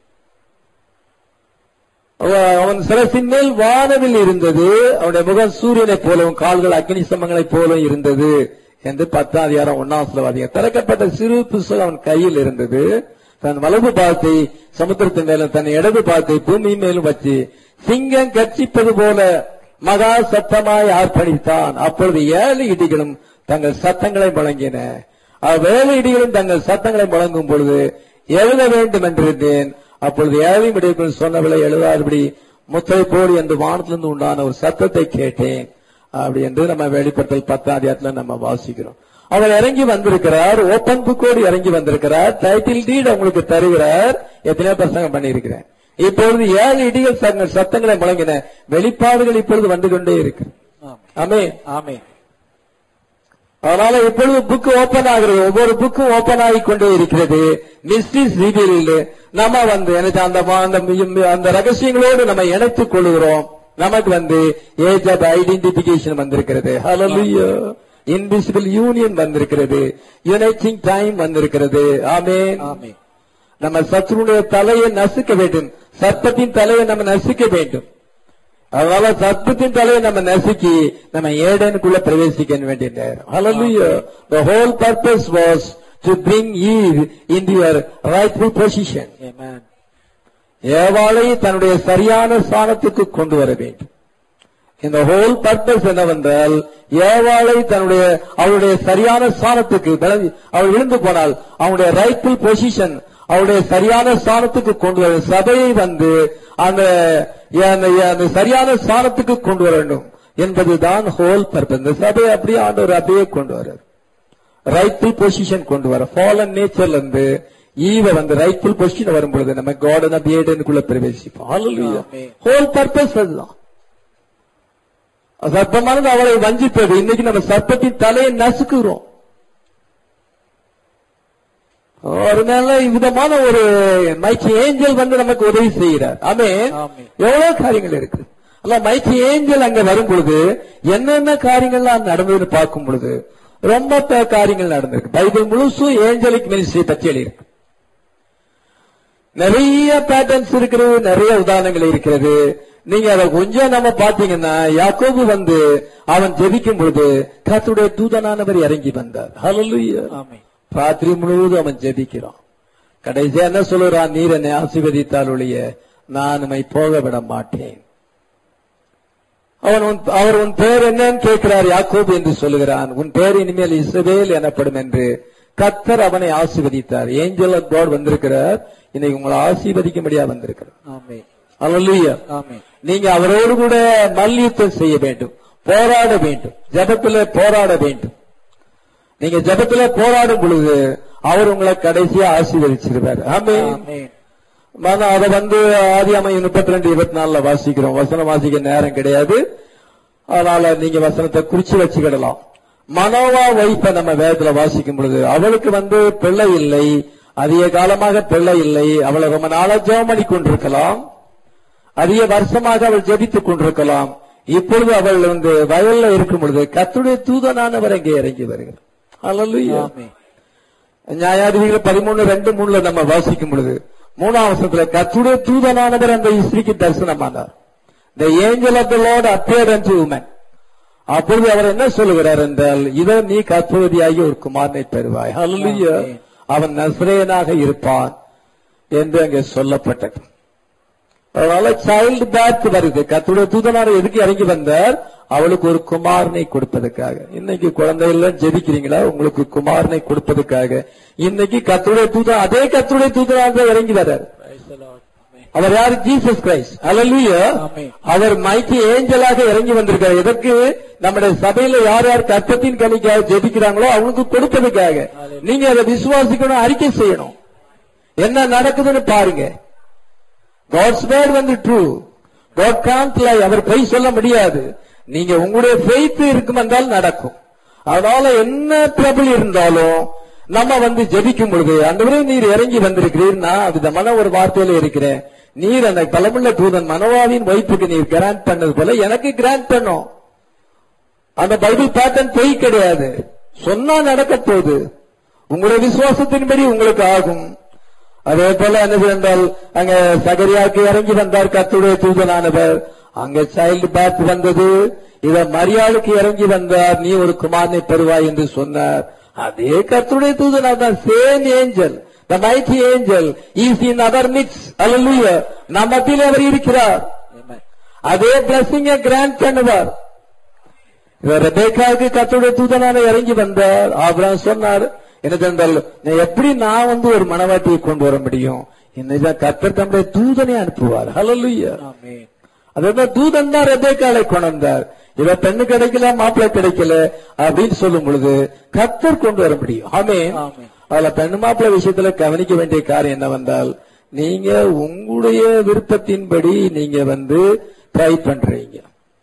அவன் சிரசின் மேல் வானவில் இருந்தது. அவனுடைய முகம் சூரியனை போலவும் கால்கள் அக்னி ஸ்தம்பங்களைப் போலவும் இருந்தது என்று 10ஆம் அதிகாரம் 1ஆம் வசனம். திறக்கப்பட்ட சிறு புஸ்தகம் அவன் கையில் இருந்தது. தன் வலது பாதத்தை சமுத்திரத்தின் மேலும் தன் இடது பாதத்தை பூமி மேலும் வச்சு சிங்கம் கர்ச்சிப்பது போல மகா சத்தமாய் ஆர்ப்பணித்தான். அப்பொழுது 7 இடிகளும் தங்கள் சத்தங்களை முழங்கின. 7 இடிகளும் தங்கள் சத்தங்களை முழங்கும் பொழுது எழுத வேண்டும் என்றிருந்தேன். அப்பொழுது 7 இடிகள் சொன்னவளை எழுதாதபடி முத்திரை போடு என்று வானத்திலிருந்து உண்டான ஒரு சத்தத்தை கேட்டேன். அப்படி என்று நம்ம வெளிப்படுத்தல் 10ஆம் அதிகாரத்துல நம்ம வாசிக்கிறோம். அவர் இறங்கி வந்திருக்கிறார். ஓபன் புக்கோடு இறங்கி வந்திருக்கிறார். டைட்டில் டீட் உங்களுக்கு தருகிறார். எத்தனையோ பிரசங்கம் பண்ணியிருக்கிறேன். இப்பொழுது 7 இடிகள் சத்தங்களை முழங்கின. வெளிப்பாடுகள் இப்பொழுது வந்து கொண்டே இருக்கு. ஆமென், ஆமென். அதனால இப்பொழுது புக் ஓபன் ஆகிறது. ஒவ்வொரு புக்கும் ஓபன் ஆகி கொண்டே இருக்கிறது. மிஸ்ட்ரிஸ் ரிவீல்டு நம்ம அந்த ரகசியங்களோடு நம்ம இணைத்துக் கொள்கிறோம். நமக்கு ஏஜ் ஆஃப் ஐடென்டிபிகேஷன் வந்திருக்கிறது. ஹல்லேலூயா. இன்விசிபிள் யூனியன் வந்திருக்கிறது. யுனைட்டிங் டைம் வந்திருக்கிறது. ஆமென், ஆமென். நம்ம சத்துருடைய தலையை நசுக்க வேண்டும். சர்ப்பத்தின் தலையை நம்ம நசுக்க வேண்டும். அதனால சர்ப்பத்தின் தலையை நம்ம நசுக்கி நம்ம ஏடனுக்குள்ள பிரவேசிக்க வேண்டிய நேரம். Hallelujah. The whole purpose was to bring Eve into your rightful position. Amen. ஏவாளை தன்னுடைய சரியான ஸ்தானத்துக்கு கொண்டு வர வேண்டும். இந்த ஹோல் பர்பஸ் என்னவென்றால் ஏவாளை அவளுடைய சரியான ஸ்தானத்துக்கு அவள் விழுந்து போனால் அவனுடைய ரைட்ஃபுல் பொசிஷன் அவருடைய சரியான ஸ்தானத்துக்கு கொண்டு வர சபையை அந்த சரியான ஸ்தானத்துக்கு கொண்டு வர வேண்டும் என்பதுதான் ஹோல் பர்பஸ். இந்த சபையை அப்படியே ஆண்டவர் அப்படியே கொண்டு வர ரைட்ஃபுல் பொசிஷன் கொண்டு வர. ஃபாலன் நேச்சர்ல இருந்து ஈவ ரைட்ஃபுல் பொசிஷன் வரும்பொழுது நம்ம கார்டன் ஆஃப் ஏடனுக்குள்ள பிரவேசிப்போம். ஹோல் பர்பஸ் அதுதான். சர்ப்பமானது அவளை வஞ்சித்தது. இன்னைக்கு நம்ம சர்ப்பத்தின் தலையை நசுக்குறோம். ஒரு நல்ல விதமான ஒரு மைக்கி ஏஞ்சல் நமக்கு உதவி செய்கிறார். ஆமென். எவ்வளவு காரியங்கள் இருக்கு. அல்ல மைக்கி ஏஞ்சல் அங்க வரும் பொழுது என்னென்ன காரியங்கள்லாம் நடந்ததுன்னு பார்க்கும் பொழுது ரொம்ப காரியங்கள் நடந்திருக்கு. பைபிள் முழுசும் ஏஞ்சலிக் மினிஸ்ட்ரி பற்றி எழுதியிருக்கு. நிறைய பேட்டர்ன்ஸ் இருக்கிறது, நிறைய உதாரணங்கள் இருக்கிறது. நீங்க அதை கொஞ்சம் நம்ம பாத்தீங்கன்னா யாக்கோபு அவன் ஜெபிக்கும் பொழுது கர்த்தருடைய தூதனானவர் இறங்கி வந்தார். ஹல்லேலூயா. ஆமென். ராத்திரி முழுவதும் அவன் ஜெபிக்கிறான். கடைசியா என்ன சொல்லுறான்? நீர் என்னை ஆசீர்வதித்தால் ஒழிய நான் உம்மை போக விட மாட்டேன். அவர் உன் பேர் என்னன்னு கேட்கிறார். யாக்கோபு என்று சொல்லுகிறான். உன் பேர் இனிமேல் இஸ்ரவேல் எனப்படும் என்று கர்த்தர் அவனை ஆசீர்வதித்தார். ஏஞ்சல் ஆஃப் காட் வந்திருக்கிறார். இன்னைக்கு உங்களை ஆசீர்வதிக்கும்படியா வந்திருக்கிறார். ஆமென். அல்லேலூயா. ஆமென். நீங்க அவரோடு கூட மல்யுத்தம் செய்ய வேண்டும், போராட வேண்டும், ஜெபத்திலே போராட வேண்டும். நீங்க ஜெபத்திலே போராடும் பொழுது அவர் உங்களை கடைசியா ஆசீர்வதிச்சிருவார். ஆமென். ஆமென். அதை ஆதியாகமம் 32:24 வாசிக்கிறோம். வசனம் வாசிக்க நேரம் கிடையாது, அதனால நீங்க வசனத்தை குறிச்சு வச்சுக்கிடலாம். மனோவா வைப்ப நம்ம வேதத்துல வாசிக்கும் பொழுது அவளுக்கு பிள்ளை இல்லை, அதிக காலமாக பிள்ளை இல்லை. அவளை ரொம்ப நாளா ஜெபம் பண்ணி கொண்டிருக்கலாம், அதிக வருஷமாக அவள் ஜெபித்துக் கொண்டிருக்கலாம். இப்பொழுது அவள் வயல்ல இருக்கும் பொழுது கர்த்தருடைய தூதனானவர் அங்கே இறங்கி வருகிறார். அல்லேலூயா. நியாயாதிபதிகள் 13:2-3 நம்ம வாசிக்கும் பொழுது 3ஆம் வசனத்துல கர்த்தருடைய தூதனானவர் அந்த ஸ்திரீக்கு தரிசனமானார். The angel of the Lord appeared unto woman. அப்பொழுது அவர் என்ன சொல்லுகிறார் என்றால், இதோ நீ கர்த்தவதியாகி ஒரு குமாரனை பெறுவாய். அல்லேலூயா. அவன் நசரேயனாக இருப்பான் என்று அங்கே சொல்லப்பட்டது. அதனால சைல்டு பேர்த் வருது. கர்த்தருடைய தூதனார் எதுக்கு இறங்கி வந்தார்? அவளுக்கு ஒரு குமாரனை கொடுப்பதற்காக. இன்னைக்கு குழந்தைகள் ஜெபிக்கிறீங்களா? உங்களுக்கு குமாரனை கொடுப்பதற்காக. இன்னைக்கு கர்த்தருடைய தூதன், அதே கர்த்தருடைய தூதனாக இறங்கி வர்றார். அவர் யாரு? Jesus Christ. அல்லேலூயா. அவர் மைட்டி ஏஞ்சலாக இறங்கி வந்திருக்காரு. எதற்கு? நம்முடைய சபையில யார் யார் கர்த்தத்தின் கனிக்காக ஜெபிக்கிறாங்களோ அவங்களுக்கு கொடுப்பதற்காக. நீங்க அதை விசுவாசிக்கணும், அறிக்கை செய்யணும், என்ன நடக்குதுன்னு பாருங்க. God's word true. God can't lie. அவர் பொய் சொல்ல முடியாது. நீங்க உங்களுடைய faith இருக்கும் என்றால் நடக்கும். அதனால என்ன trouble இருந்தாலும் நம்ம ஜெபிக்கும் பொழுது, ஆண்டவரே நீர் இறங்கி வந்திருக்கிறீர், நான் விதமான ஒரு வார்த்தையில இருக்கிறேன், நீர் அந்த பலமுள்ள தூதன் மனோவாவின் வைப்புக்கு நீர் கிராண்ட் பண்ணது போல எனக்கு கிராண்ட் பண்ணும். அந்த பைபிள் பேட்டர்ன் பொய் கிடையாது, சொன்னா நடக்க போகுது. உங்களுடைய விசுவாசத்தின்படி உங்களுக்கு ஆகும். அதே போல என்ன என்றால், அங்க சகரியாவுக்கு இறங்கி வந்தார் கர்த்தருடைய தூதனானவர். அங்க சைல்டு பேர்த் வந்தது. இத மரியாளுக்கு இறங்கி வந்தார், நீ ஒரு குமாரனை பெறுவாய் என்று சொன்னார். அதே கர்த்தருடைய தூதனார் தான். Same angel, the mighty angel is in our midst. Hallelujah. நம்ம மத்தியிலே அவர் இருக்கிறார். அதே blessing கிராண்ட் பண்ணுவார். ரெபெக்காவுக்கு கர்த்தருடைய தூதனான இறங்கி வந்தார். ஆபிரகாம் சொன்னார், என்னதென்றால் எப்படி நான் ஒரு மனவாட்டியை கொண்டு வர முடியும்? இன்னைக்கு கர்த்தர் தம்முடைய தூதனை அனுப்புவார். ஹல்லேலூயா. ஆமென். அதான் தூதன் தான் ரெபெக்காளை கொண்டு வந்தார். இவ பெண்ணு கிடைக்கல, மாப்பிள்ளை கிடைக்கல அப்படின்னு சொல்லும் பொழுது கர்த்தர் கொண்டு வர முடியும். ஆமென். அதுல பெண்ணு மாப்பிள்ளை விஷயத்துல கவனிக்க வேண்டிய காரியம் என்னவென்றால், நீங்க உங்களுடைய விருப்பத்தின்படி நீங்க ட்ரை பண்றீங்க.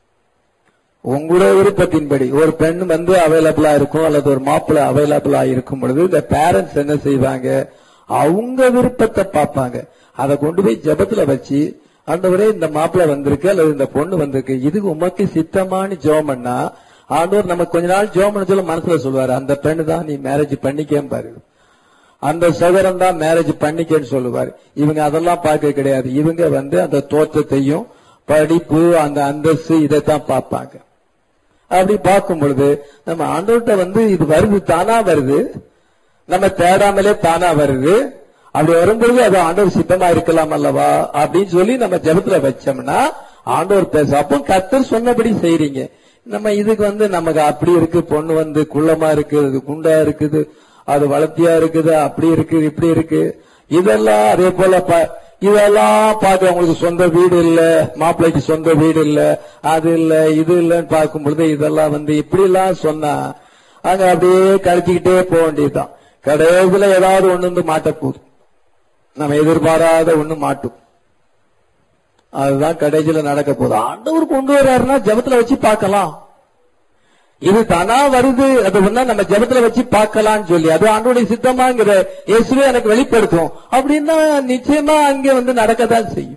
உங்களுடைய விருப்பத்தின்படி ஒரு பெண் அவைலபிளா இருக்கும், அல்லது ஒரு மாப்பிள்ளை அவைலபிளா இருக்கும் பொழுது இந்த பேரண்ட்ஸ் என்ன செய்வாங்க? அவங்க விருப்பத்தை பார்ப்பாங்க. அதை கொண்டு போய் ஜெபத்துல வச்சு, ஆண்டவரே இந்த மாப்பிள்ளை வந்திருக்கு அல்லது இந்த பொண்ணு வந்திருக்கு, இது உமக்கு சித்தமானு ஜெபம் பண்ணா ஆண்டவர் நமக்கு கொஞ்ச நாள் ஜெபம் பண்ண சொல்ல மனசுல சொல்லுவாரு, அந்த பெண்ணு தான் நீ மேரேஜ் பண்ணிக்கேன் பாரு, அந்த சகோதரன் தான் மேரேஜ் பண்ணிக்கேன்னு சொல்லுவாரு. இவங்க அதெல்லாம் பார்க்க கிடையாது. இவங்க அந்த தோற்றத்தையும் படிப்பு அந்த அந்தஸ்து இதைத்தான் பார்ப்பாங்க. அப்படி பார்க்கும் பொழுது நம்ம ஆண்டவர்கிட்ட இது வருது, தானா வருது, நம்ம தேடாமலே தானா வருது. அப்படி வரும்பொழுது அது ஆண்டவர் சித்தமா இருக்கலாம் அல்லவா அப்படின்னு சொல்லி நம்ம ஜெபத்துல வச்சோம்னா ஆண்டவர் பேச. அப்போ கர்த்தர் சொன்னபடி செய்றீங்க. நம்ம இதுக்கு நமக்கு அப்படி இருக்கு, பொண்ணு குள்ளமா இருக்கு, அது குண்டா இருக்குது, அது வளர்த்தியா இருக்குது, அப்படி இருக்கு, இப்படி இருக்கு, இதெல்லாம் அதே போல இதெல்லாம் பார்க்க உங்களுக்கு சொந்த வீடு இல்ல, மாப்பிள்ளைக்கு சொந்த வீடு இல்ல, அது இல்ல, இது இல்லன்னு பார்க்கும் பொழுது இதெல்லாம் இப்படி எல்லாம் சொன்னா அங்க அப்படியே கழிச்சுக்கிட்டே போக வேண்டியதுதான். கடைசியில ஏதாவது ஒண்ணு மாட்ட போகுது, நம்ம எதிர்பாராத ஒண்ணு மாட்டும். அதுதான் கடைசியில நடக்க போகுது. ஆண்டவர் கொண்டு வர்றாருன்னா ஜெபத்துல வச்சு பார்க்கலாம். இது தானா வருது, அது நம்ம ஜெபத்துல வச்சு பார்க்கலாம்னு சொல்லி அது ஆண்டவருடைய சித்தமாங்கிற இயேசுவே எனக்கு வெளிப்படுத்தும் அப்படின்னா நிச்சயமா அங்க நடக்கதான் செய்யும்.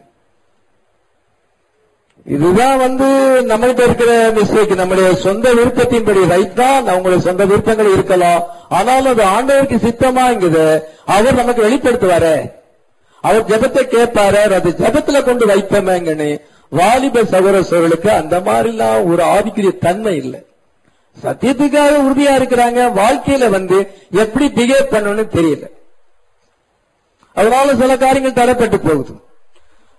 இதுதான் நம்மகிட்ட இருக்கிற மிஸ்டேக். நம்முடைய சொந்த விருப்பத்தின்படி ரைட் தான், அவங்களுடைய சொந்த விருப்பங்கள் இருக்கலாம், ஆனாலும் அது ஆண்டவருக்கு சித்தமாங்குது அவர் நமக்கு வெளிப்படுத்துவாரு. அவர் ஜெபத்தை கேட்பாரு, அது ஜெபத்துல கொண்டு வைப்பமேங்கன்னு வாலிப சகோதரர்களுக்கு அந்த மாதிரிலாம் ஒரு ஆவிக்குரிய தன்மை இல்லை. சத்தியத்துக்காக உறுதியா இருக்கிறாங்க, வாழ்க்கையில எப்படி பிஹேவ் பண்ணணும்னு தெரியல. அதனால சில காரியங்கள் தடைப்பட்டு போகுது.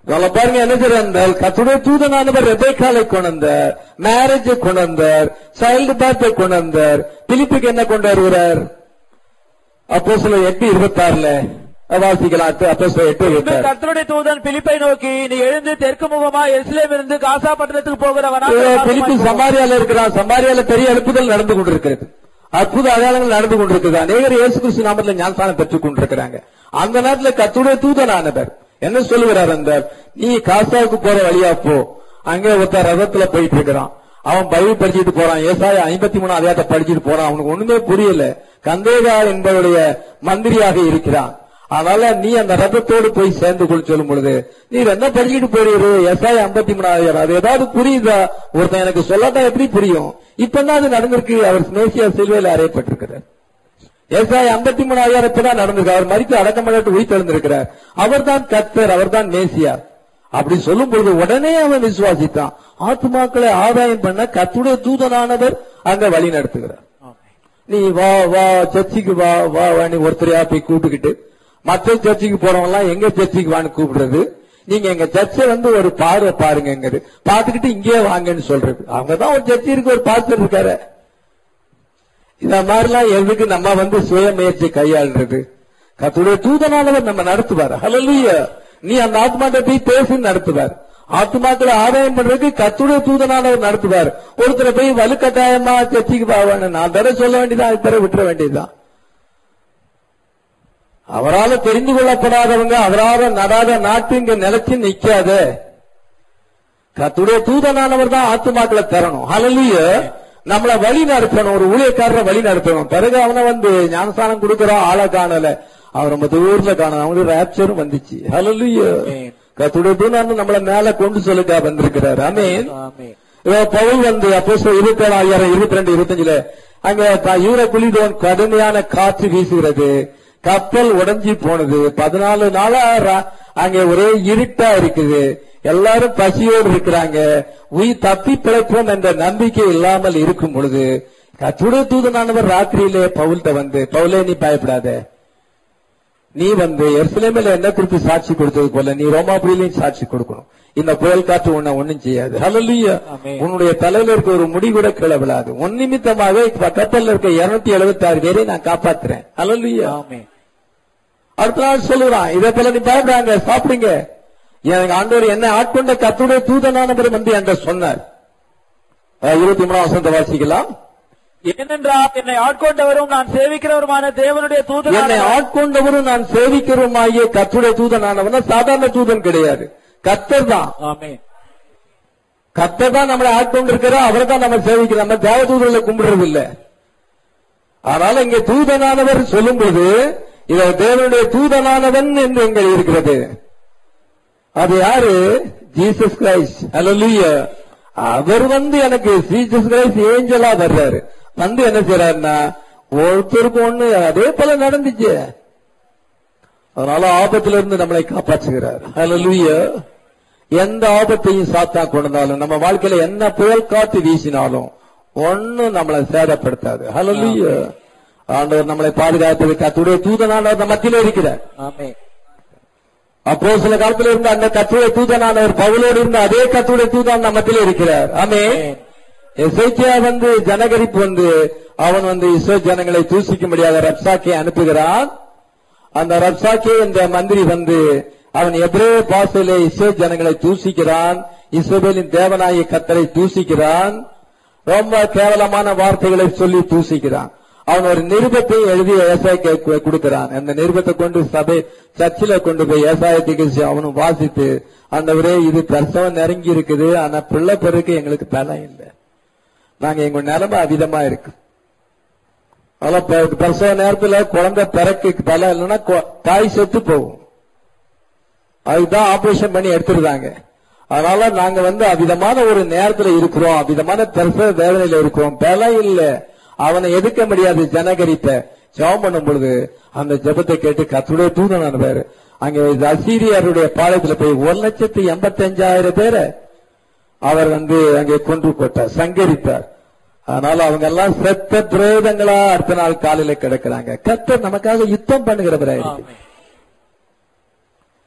பாருங்க என்ன செய்றார், கர்த்தருடைய தூதனானவர் ரெபெக்காளை கொண்டு வந்தார், மேரேஜை கொண்டு வந்தார், சைல்டு பர்த்தை கொண்டு வந்தார். பிலிப்புக்கு என்ன கொண்டு வருகிறார்? அப்போஸ்தலர் 8:26 வாசிக்கலாம். அப்போஸ்தலர் 8:26. கர்த்தருடைய தூதன் பிலிப்பை நோக்கி, நீ எழுந்து தெற்கு முகமா எருசலேம் இருந்து காசா பட்டணத்துக்கு போகிறவனா. பிலிப்பு சமாரியால இருக்கிறான். சமாரியால பெரிய எழுப்புதல் நடந்து கொண்டிருக்கிறது, அற்புத அடையாளங்கள் நடந்து கொண்டிருக்கிறது. அநேகர் இயேசு கிறிஸ்து நாமத்தில் ஞானஸ்நானம் பெற்றுக் கொண்டிருக்கிறாங்க. அந்த நேரத்தில் கர்த்தருடைய தூதனானவர் என்ன சொல்லுகிறார் என்றால், நீ காசாவுக்கு போற வழியா போ. அங்கே ஒருத்தர் ரதத்துல போயிட்டு இருக்கிறான். அவன் பைபிள் படிச்சுட்டு போறான். ஏசாயா 53 அதிகாரத்தை படிச்சுட்டு போறான். அவனுக்கு ஒண்ணுமே புரியல. கந்தேகா என்பவருடைய மந்திரியாக இருக்கிறான். அதனால நீ அந்த ரதத்தோடு போய் சேர்ந்து கொள்ள சொல்லும் பொழுது, நீர் என்ன படிச்சுட்டு போறீரு? ஏசாயா 53 அதிகாரம். அது ஏதாவது புரியுதா? ஒருத்தன் எனக்கு சொல்லாட்டா எப்படி புரியும்? இப்பதான் அது நடந்திருக்கு. அவர் மேசியா சிலுவையில் அறையப்பட்டிருக்கிறார். ஏசாயா 53 அதிகாரத்தான் நடந்திருக்கு. அவர் மரித்து அடக்கம் பண்ணி உயிர்த்தெழுந்திருக்கிறார். அவர் தான் கர்த்தர், அவர் தான் மேசியா. அப்படி சொல்லும் பொழுது உடனே அவன் விசுவாசித்தான். ஆத்துமாக்களை ஆதாயம் பண்ண கர்த்தருடைய தூதனானவர் அங்க வழி நடத்துகிறார். நீ வா வா சர்ச்சுக்கு வா வா நீ ஒருத்தரையா போய் கூப்பிட்டுக்கிட்டு மற்ற சர்ச்சுக்கு போறவங்க எல்லாம் எங்க சர்ச்சுக்கு வான்னு கூப்பிடுறது. நீங்க எங்க சர்ச்சை ஒரு பார்வை பாருங்க, பாத்துக்கிட்டு இங்கே வாங்கன்னு சொல்றது. அவங்கதான் ஒரு சர்ச்சை இருக்கு, ஒரு பாஸ்டர் இருக்காரு. இந்த மாதிரிலாம் எதுக்கு நம்ம சுய முயற்சி கையாளுறது? கர்த்தருடைய தூதனானவர் நம்ம நடத்துவார். ஹல்லேலூயா. நீ அந்த ஆத்மாட்ட போய் பேசி நடத்துவார். ஆத்மாக்களை ஆதாயம் பண்றதுக்கு கர்த்தருடைய தூதனானவர் நடத்துவார். ஒருத்தரை போய் வலுக்கட்டாயமா சர்ச்சைக்கு போவான்னு நான் தர சொல்ல வேண்டியதான், தர விட்டுற வேண்டியதுதான். அவரால் தெரிந்து கொள்ளப்படாதவங்க, அவரால் நடாத நாட்டு இங்க நிலைச்சு நிக்காத. கர்த்தருடைய தூதனானவர் தான் ஆத்துமாக்களை தரணும். ஹல்லேலூயா. நம்மளை வழி நடத்தணும், ஒரு ஊழியக்காரரை வழி நடத்தணும். பிறகு அவனை ஞானஸ்தானம் கொடுக்கிறோம், ஆளை காணல, அவர் நம்ம ஊர்ல காணல, அவங்களுக்கு ரேப்சரும் வந்துச்சு. ஹல்லேலூயா. கர்த்தருடைய தூதன் நம்மள மேல கொண்டு சொல்லுக்கா வந்திருக்கிறார். ஆமென். பவுல் அப்போஸ்தலர் 27:22-25 அங்க யூரகுலிதோன் கடுமையான காற்று வீசுகிறது, கப்பல் உடைஞ்சி போனது, 14 நாளா அங்க ஒரே இருட்டா இருக்குது, எல்லாரும் பசியோடு இருக்கிறாங்க, உயிர் தப்பி பிழைப்போம் என்ற நம்பிக்கை இல்லாமல் இருக்கும் பொழுது கர்த்தருடைய தூதனானவர் ராத்திரியிலே பவுல்கிட்ட பவுலே நீ பயப்படாத, நீ எருசலேமில் என்ன குறித்து சாட்சி கொடுத்தது போல நீ ரோமாபுரியிலையும் சாட்சி கொடுக்கணும். இந்த புயல் காற்று உன்னை ஒண்ணும் செய்யாது. ஹல்லேலூயா. உன்னுடைய தலையில இருக்க ஒரு முடி கூட கீழே விழாது. உன் நிமித்தமாக கப்பல்ல இருக்க 276 பேரை நான் காப்பாத்துறேன். ஹல்லேலூயா. அடுத்த நாள் சொல்லுறான், இதே போல நீ பயப்படாங்க, சாப்பிடுங்க, எனக்கு ஆண்டவர் என்ன ஆட்கொண்ட கர்த்தருடைய தூதனானவர் என்ற சொன்னார். 23 வாசிக்கலாம். ஏனென்றால் என்னை ஆட்கொண்டவரும் நான் சேவிக்கிறவருமான தேவனுடைய தூதன், என்னை ஆட்கொண்டவரும் நான் சேவிக்கிறவருமாகிய கர்த்தருடைய தூதனானவர் சாதாரண தூதன் கிடையாது, கர்த்தர் தான். ஆமென். கர்த்தர் தான் நம்மளை ஆட்கொண்டிருக்கிறார், அவரை தான் நம்ம சேவிக்கிறோம். நம்ம தேவதூதர்களை கும்பிடுறது இல்ல. அதனால இங்கே தூதனானவர் சொல்லும்போது இதை தேவனுடைய தூதனானவன் என்று எங்க இருக்கிறது. அது யாரு? Jesus Christ. ஹல்லேலூயா. அவர் எனக்கு ஜீசஸ் கிரைஸ்ட் ஏஞ்சலா வர்றாரு. என்ன செய்யறாருன்னா ஒருத்தருக்கு ஒண்ணு அதே போல நடந்துச்சு. அதனால ஆபத்திலிருந்து நம்மளை காப்பாற்றுகிறார். ஹல்லேலூயா. எந்த ஆபத்தையும் சாத்தா கொண்டாலும் நம்ம வாழ்க்கையில என்ன புயல் காத்து வீசினாலும் ஒன்னும் நம்மளை சேதப்படுத்தாது. ஹல்லேலூயா. ஆண்டவர் நம்மளை பாதுகாத்தது கர்த்தருடைய தூதனானவர் நம்ம மத்தியிலே இருக்கிறார். அப்போ சில காலத்தில் இருந்த அந்த கர்த்தருடைய தூதனானவர் பவுலோடு இருந்த அதே கர்த்தருடைய தூதன் நம்ம மத்தியிலே இருக்கிறார். ஆமென். எசேக்கியா ஜனகரிப்பு அவன் இஸ்ரவேல் ஜனங்களை தூசிக்கும்படியாக ரப்சாக்கே அனுப்புகிறான். அந்த ரப்சாக்கே என்ற மந்திரி அவன் எபிரேய பாஷையிலே இஸ்ரவேல் ஜனங்களை தூசிக்கிறான், இஸ்ரவேலின் தேவனாகிய கர்த்தரை தூசிக்கிறான், ரொம்ப கேவலமான வார்த்தைகளை சொல்லி தூசிக்கிறான். அவன் ஒரு நிருபத்தை எழுதி ஏசாய்க்கு கொடுக்கிறான். அந்த நிருபத்தை கொண்டு சர்ச்சில கொண்டு போய் ஏசாயத்துக்கு அவனும் வாசித்து, ஆண்டவரே இது பிரசவம் நெருங்கி இருக்குது, ஆனா பிள்ளை பிறகு எங்களுக்கு பலம் இல்லை, நாங்க எங்க நிலைமை அவிதமா இருக்கு, அதெல்லாம் பிரசவ நேரத்துல குழந்தை பிறக்கு பலம் இல்லைன்னா தாய் செத்து போகும், அதுதான் ஆபரேஷன் பண்ணி எடுத்துருந்தாங்க. அதனால நாங்க அவிதமான ஒரு நேரத்துல இருக்கிறோம், அவிதமான பிரசவ வேதனையில இருக்கிறோம், பலம் இல்ல, அவனை எதிர்க்க முடியாது. ஜனகரிப்ப ஜெபம் பண்ணும் பொழுது அந்த ஜெபத்தை கேட்டு கர்த்தருடைய தூதனானவர் அங்கே அசீரியருடைய பாளையத்தில் போய் 1,85,000 பேரை அவர் அங்கே கொன்று போட்டார், சங்கரித்தார். அதனால அவங்க எல்லாம் செத்த பிரேதங்களா அடுத்த நாள் காலையில கிடக்கிறாங்க. கர்த்தர் நமக்காக யுத்தம் பண்ணுகிறவராயிருக்கு.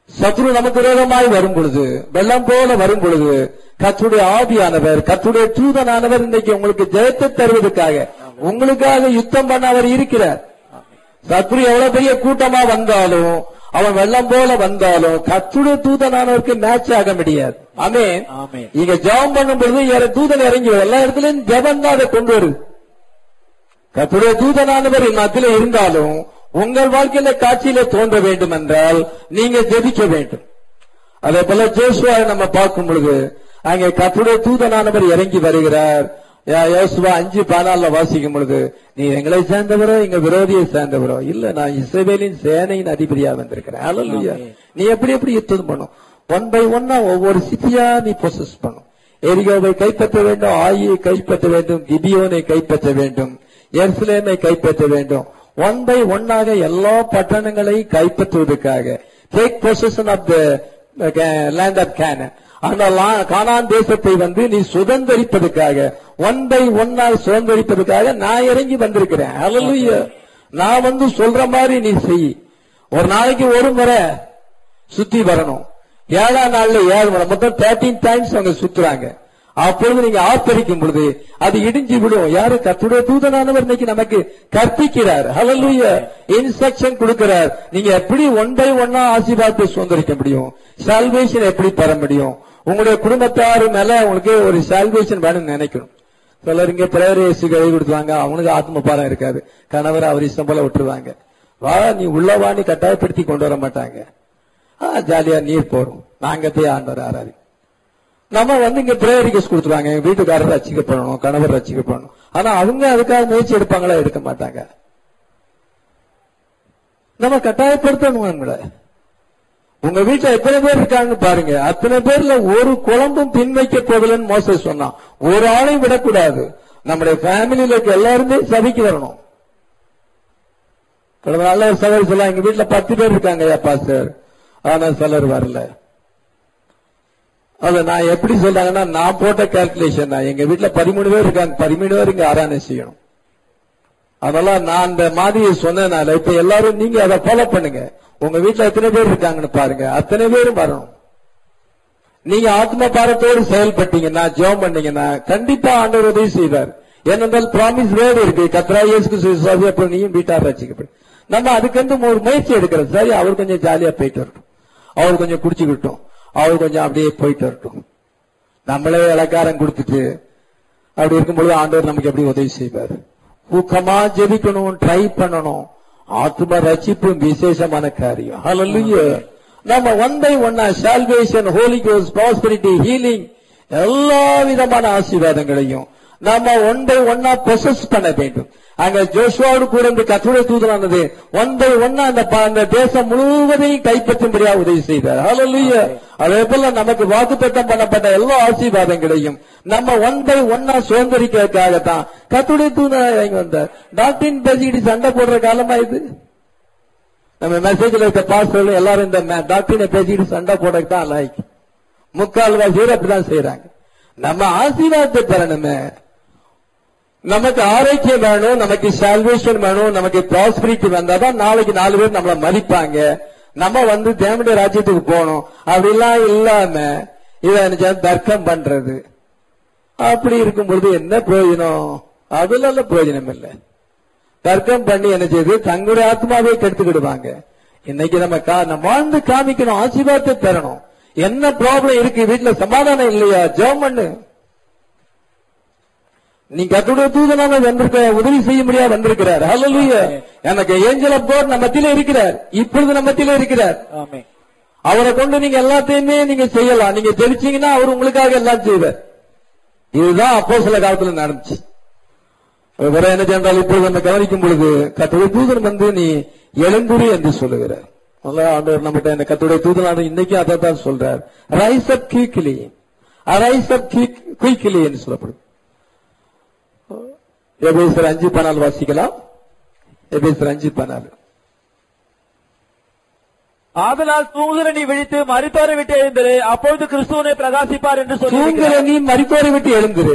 சத்துரு நமக்கு விரோதமாய் வரும் பொழுது, வெள்ளம் போல வரும் பொழுது, கர்த்தருடைய ஆவியானவர், கர்த்தருடைய தூதனானவர் இன்றைக்கு உங்களுக்கு ஜெயத்தை தருவதற்காக உங்களுக்காக யுத்தம் பண்ண அவர் இருக்கிறார். சத்துரு எவ்வளவு பெரிய கூட்டமா வந்தாலும், அவன் வெள்ளம் போல வந்தாலும் கர்த்தருடைய தூதனானவருக்கு மேட்ச் ஆக முடியாது. ஆமென். இங்க ஜெபம் பண்ணும் பொழுது தூதன் இறங்கி எல்லா இடத்துலயும் ஜெபம் தான் அதை கொண்டு வருது. கர்த்தருடைய தூதனானவர் மத்தியில இருந்தாலும் உங்கள் வாழ்க்கையில காட்சியில தோன்ற வேண்டும் என்றால் நீங்க ஜெபிக்க வேண்டும். அதே போல ஜோசுவா நம்ம பார்க்கும் பொழுது அங்கே கர்த்தருடைய தூதனானவர் இறங்கி வருகிறார். யோசுவா 5:14 வாசிக்கும் பொழுது, நீ எங்களை சேர்ந்தவரோ எங்க விரோதியை சேர்ந்தவரோ இல்ல, நான் இஸ்ரவேலின் சேனையின் அதிபதியா வந்திருக்கிறேன். அல்லேலூயா. நீ எப்படி எப்படி யுத்தம் பண்ணும், 1 by 1 ஒவ்வொரு சிட்டியா நீ பொசஸ் பண்ணும். எரிகோவை கைப்பற்ற வேண்டும், ஆயை கைப்பற்ற வேண்டும், கிபியோனை கைப்பற்ற வேண்டும், எருசலேமை கைப்பற்ற வேண்டும். 1 by 1 எல்லா பட்டணங்களையும் கைப்பற்றுவதற்காக, take possession of the land of Canaan, அந்த கானான் தேசத்தை நீ சுதந்திரிப்பதற்காக 1 by 1 சுதந்திரிப்பதற்காக நான் இறங்கி வந்திருக்கிறேன். அல்லேலூயா. நான் சொல்ற மாதிரி நீ செய். ஒரு நாளைக்கு ஒரு முறை சுத்தி வரணும். 7ஆம் நாள்ல 7 முறை, மொத்தம் 13 டைம்ஸ் அவங்க சுத்துறாங்க. அப்பொழுது நீங்க ஆத்தரிக்கும் பொழுது அது இடிஞ்சு விடும். யாரு? கர்த்தருடைய தூதனானவர் இன்னைக்கு நமக்கு கற்பிக்கிறார். ஹல்லேலூயா. இன்ஸ்ட்ரக்ஷன் கொடுக்கிறார். நீங்க எப்படி 1 by 1 ஆசீர்வாதத்தை சுதந்திரிக்க முடியும், சால்வேஷன் எப்படி பெற முடியும், உங்களுடைய குடும்பத்தாரு மேல உங்களுக்கு ஒரு சால்வேஷன் வேணும்னு நினைக்கணும். சிலர் இங்க பிரேயர் கை கொடுத்துவாங்க, அவனுக்கு ஆத்ம பாரம் இருக்காது, கணவர் அவர் இஷ்டம் போல விட்டுருவாங்க. வா நீ உள்ளவா, நீ கட்டாயப்படுத்தி கொண்டு வர மாட்டாங்க. ஜாலியா நீர் போறோம், நாங்கத்தையே ஆண்டவர் ஆராதி. நம்ம இங்க பிரேயர் ரிக்வெஸ்ட் கொடுத்துருவாங்க, எங்க வீட்டுக்காரர் ரட்சிக்கப்படணும், கணவர் ரட்சிக்கப்படணும். ஆனா அவங்க அதுக்காக முயற்சி எடுப்பாங்களா? எடுக்க மாட்டாங்க. நம்ம கட்டாயப்படுத்தணும். உங்க வீட்டுல எத்தனை பேர் இருக்காங்கன்னு பாருங்க. அத்தனை பேர்ல ஒரு குழம்பும் பின் வைக்க போகலன்னு மோசஸ் சொன்னான். ஒரு ஆளையும் விடக்கூடாது. நம்முடைய ஃபேமிலியில இருக்க எல்லாருமே சபைக்கு வரணும். நல்ல சகோதரி சொல்ல, எங்க வீட்டுல 10 பேர் இருக்காங்க அப்பா சார், ஆனா சிலர் வரல. அத நான் எப்படி சொல்றாங்கன்னா, நான் போட்ட கால்குலேஷன் தான். எங்க வீட்டுல 13 பேர் இருக்காங்க, 13 பேர் இங்க ஆராதனை செய்யணும். அதனால நான் அந்த மாதிரி சொன்னதுனால இப்ப எல்லாரும் நீங்க அதை ஃபாலோ பண்ணுங்க. உங்க வீட்டுல எத்தனை பேர் இருக்காங்கன்னு பாருங்க, அத்தனை பேரும் வரணும். நீங்க ஆத்ம பாரத்தோடு செயல்பட்டீங்கன்னா, ஜெபம் பண்ணீங்கன்னா கண்டிப்பா ஆண்டவர் உதவி செய்வார். ஏனென்றால் ப்ராமிஸ் வேர்டு இருக்கு, கர்த்தராகிய இயேசு கிறிஸ்து அப்ப நீயும் வீட்டார் ரட்சிக்கப்படும். நம்ம அதுக்கு ஒரு முயற்சி எடுக்கிறோம். சரி, அவர் கொஞ்சம் ஜாலியா போயிட்டு வரட்டும், அவர் கொஞ்சம் குடிச்சுக்கிட்டோம், அவர் கொஞ்சம் அப்படியே போயிட்டு வரட்டும், நம்மளே இலக்காரம் கொடுத்துட்டு அப்படி இருக்கும்போது ஆண்டவர் நமக்கு எப்படி உதவி செய்வார்? ஊக்கமா ஜெபிக்கணும், ட்ரை பண்ணணும். ஆத்ம ரட்சிப்பு விசேஷமான காரியம். ஹல்லேலூயா. நம்ம 1 by 1 salvation, Holy Ghost, prosperity, healing, எல்லா விதமான ஆசீர்வாதங்களையும் நம்ம 1 by 1 பொசஸ் பண்ண வேண்டும். அங்க ஜோஷுவாவோடு கூட இந்த கர்த்தருடைய தூதனானது 1 by 1 அந்த தேசம் முழுவதையும் கைப்பற்றும்படியா உதவி செய்தார். ஹல்லேலூயா. அதே போல நமக்கு வாக்குத்தத்தம் பண்ணப்பட்ட எல்லா ஆசீர்வாதங்களையும் நம்ம 1 by 1 சுதந்திரிக்கிறதுக்காகத்தான் கர்த்தருடைய தூதனாக இங்க வந்தார். டாக்டரின் பேசிக்கிட்டு சண்டை போடுற காலமா இது? நம்ம மெசேஜ்ல இருக்க பாஸ்டர்கள் எல்லாரும் இந்த டாக்டரினை பேசிக்கிட்டு சண்டை போடுறதுக்கு தான் லாய்க்கு. முக்கால்வாசி அப்படிதான் செய்யறாங்க. நம்ம ஆசீர்வாதத்தை பெறணுமே, நமக்கு ஆரோக்கியம் வேணும், நமக்கு சால்வேஷன் வேணும், நமக்கு ப்ராஸ்பரிட்டி வந்தாதான் நாளைக்கு 4 பேர் நம்மள மதிப்பாங்க. நம்ம தேவனுடைய ராஜ்யத்துக்கு போகணும். அப்படிலாம் இல்லாம இதை தர்க்கம் பண்றது, அப்படி இருக்கும்பொழுது என்ன பிரயோஜனம்? அதுல பிரயோஜனம் இல்லை. தர்க்கம் பண்ணி என்ன செய்து தங்களுடைய ஆத்மாவை கெடுத்துக்கிடுவாங்க. இன்னைக்கு நம்ம வாழ்ந்து காமிக்கணும், ஆசீர்வாதத்தை பெறணும். என்ன ப்ராப்ளம் இருக்கு வீட்டுல, சமாதானம் இல்லையா? ஜெபம் பண்ணு. நீ கர்த்தருடைய தூதனாக வந்திருக்க, உதவி செய்ய முடியாது வந்திருக்கிறார். ஹல்லேலூயா. எனக்கு ஏஞ்சல் ஆஃப் காட் நம்ம மத்தியில இருக்கிறார், இப்பொழுது நம்ம மத்தியில இருக்கிறார். அவரை கொண்டு நீங்க எல்லாத்தையுமே நீங்க செய்யலாம். நீங்க தெரிச்சீங்கன்னா அவர் உங்களுக்காக எல்லாம் செய்வார். இதுதான் அப்போஸ்தல காலத்துல நடந்துச்சு. வேற என்ன சென்றால் இப்பொழுது நம்ம கவனிக்கும் பொழுது கர்த்தருடைய தூதன் நீ எழும்புரி என்று சொல்லுகிறார். ஆண்டவர் நம்மகிட்ட இந்த கர்த்தருடைய தூதனான இன்னைக்கு அதை தான் சொல்றார். Rise up quickly, rise up quickly என்று சொல்லப்படும். எபேசியர் 5:14 வாசிக்கலாம். எபேசியர் 5:14. ஆதலால் தூங்குகிற நீ விழித்து மரித்தோரை விட்டு எழுந்திரு, அப்பொழுது கிறிஸ்துவனை பிரகாசிப்பார் என்று சொல்லி. தூங்குகிற நீ மரித்தோரை விட்டு எழுந்திரு.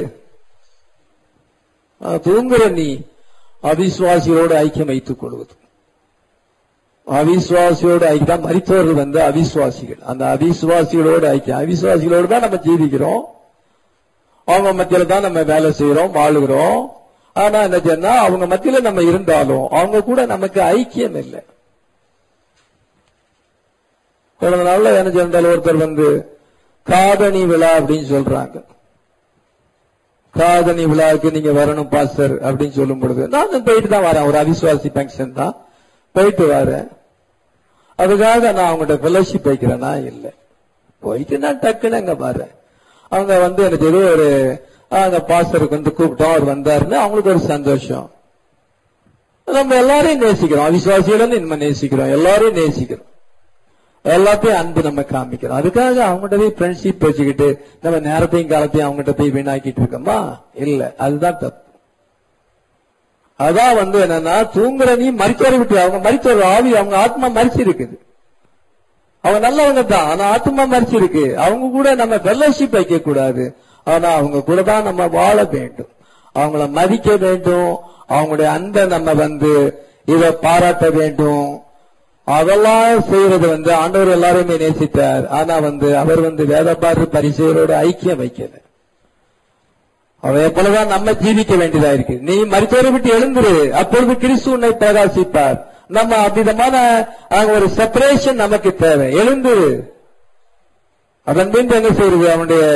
தூங்குகிற நீ அவிசுவாசியோடு ஐக்கியம் வைத்துக் கொள்வது. அவிசுவாசியோடு ஐக்கியம். மரித்தவர்கள் வந்து அவிசுவாசிகள். அந்த அவிசுவாசிகளோடு ஐக்கியம். அவிசுவாசிகளோடு தான் நம்ம ஜீவிக்கிறோம். அவங்க மத்தியில தான் நம்ம வேலை செய்யறோம், வாழுகிறோம். ஆனா என்ன சொன்னா, அவங்க மத்தியில நம்ம இருந்தாலும் அவங்க கூட நமக்கு ஐக்கியம் இல்லை. நாள்ல என்ன சொன்னாலும் ஒருத்தர் வந்து காதணி விழா அப்படின்னு சொல்றாங்க. காதணி விழாவுக்கு நீங்க வரணும் பாஸ்டர் அப்படின்னு சொல்லும் பொழுது நான் போயிட்டு தான் வரேன். ஒரு அவிசுவாசி ஃபங்க்ஷன் தான் போயிட்டு வரேன். அதுக்காக நான் அவங்கள்ட்ட ஃபெலோஷிப் வைக்கிறேன்னா இல்லை. போயிட்டு நான் டக்குன்னு அங்க வரேன். அவங்க வந்து எனக்கு ஏதோ ஒரு அந்த பாஸ்டருக்கு வந்து கூப்பிட்டோம், அவர் வந்தாருன்னு அவங்களுக்கு ஒரு சந்தோஷம். நம்ம எல்லாரையும் நேசிக்கிறோம், அவிசுவாசிகளும் நம்ம நேசிக்கிறோம், எல்லாரையும் நேசிக்கிறோம், எல்லாத்தையும் அன்பு நம்ம காமிக்கிறோம். அதுக்காக அவங்ககிட்ட போய் ஃப்ரெண்ட்ஷிப் வச்சுக்கிட்டு நம்ம நேரத்தையும் காலத்தையும் அவங்ககிட்ட போய் வீணாக்கிட்டு இருக்கோமா? இல்ல, அதுதான் தப்பு. அதான் வந்து என்னன்னா, தூங்குற நீ மரிச்சவரை விட்டு, அவங்க மரிச்சவர் ஆவி, அவங்க ஆத்மா மரிச்சு இருக்குது. அவங்க நல்லவங்க தான், ஆனா ஆத்மா மரிச்சு இருக்கு. அவங்க கூட நம்ம ஃபெலோஷிப் வைக்க கூடாது. ஆனா அவங்க கூட தான் நம்ம வாழ வேண்டும், அவங்கள மதிக்க வேண்டும், அவங்களுடைய அன்பை நம்ம வந்து இதை பாராட்ட வேண்டும். அதெல்லாம் செய்யறது வந்து ஆண்டவர் எல்லாரையுமே நேசித்தார். ஆனா வந்து அவர் வந்து வேதபாரதி பரிசெயரோட ஐக்கியம் வைக்கல. அதே போலதான் நம்ம ஜீவிக்க வேண்டியதா இருக்கு. நீ மரித்தவரை விட்டு எழுந்துரு, அப்பொழுது கிறிஸ்து உன்னை பிரகாசிப்பார். நம்ம அவ்விதமான ஒரு செப்பரேஷன் நமக்கு தேவை. எழுந்துரு. அதன் பின் என்ன செய்யுது, அவனுடைய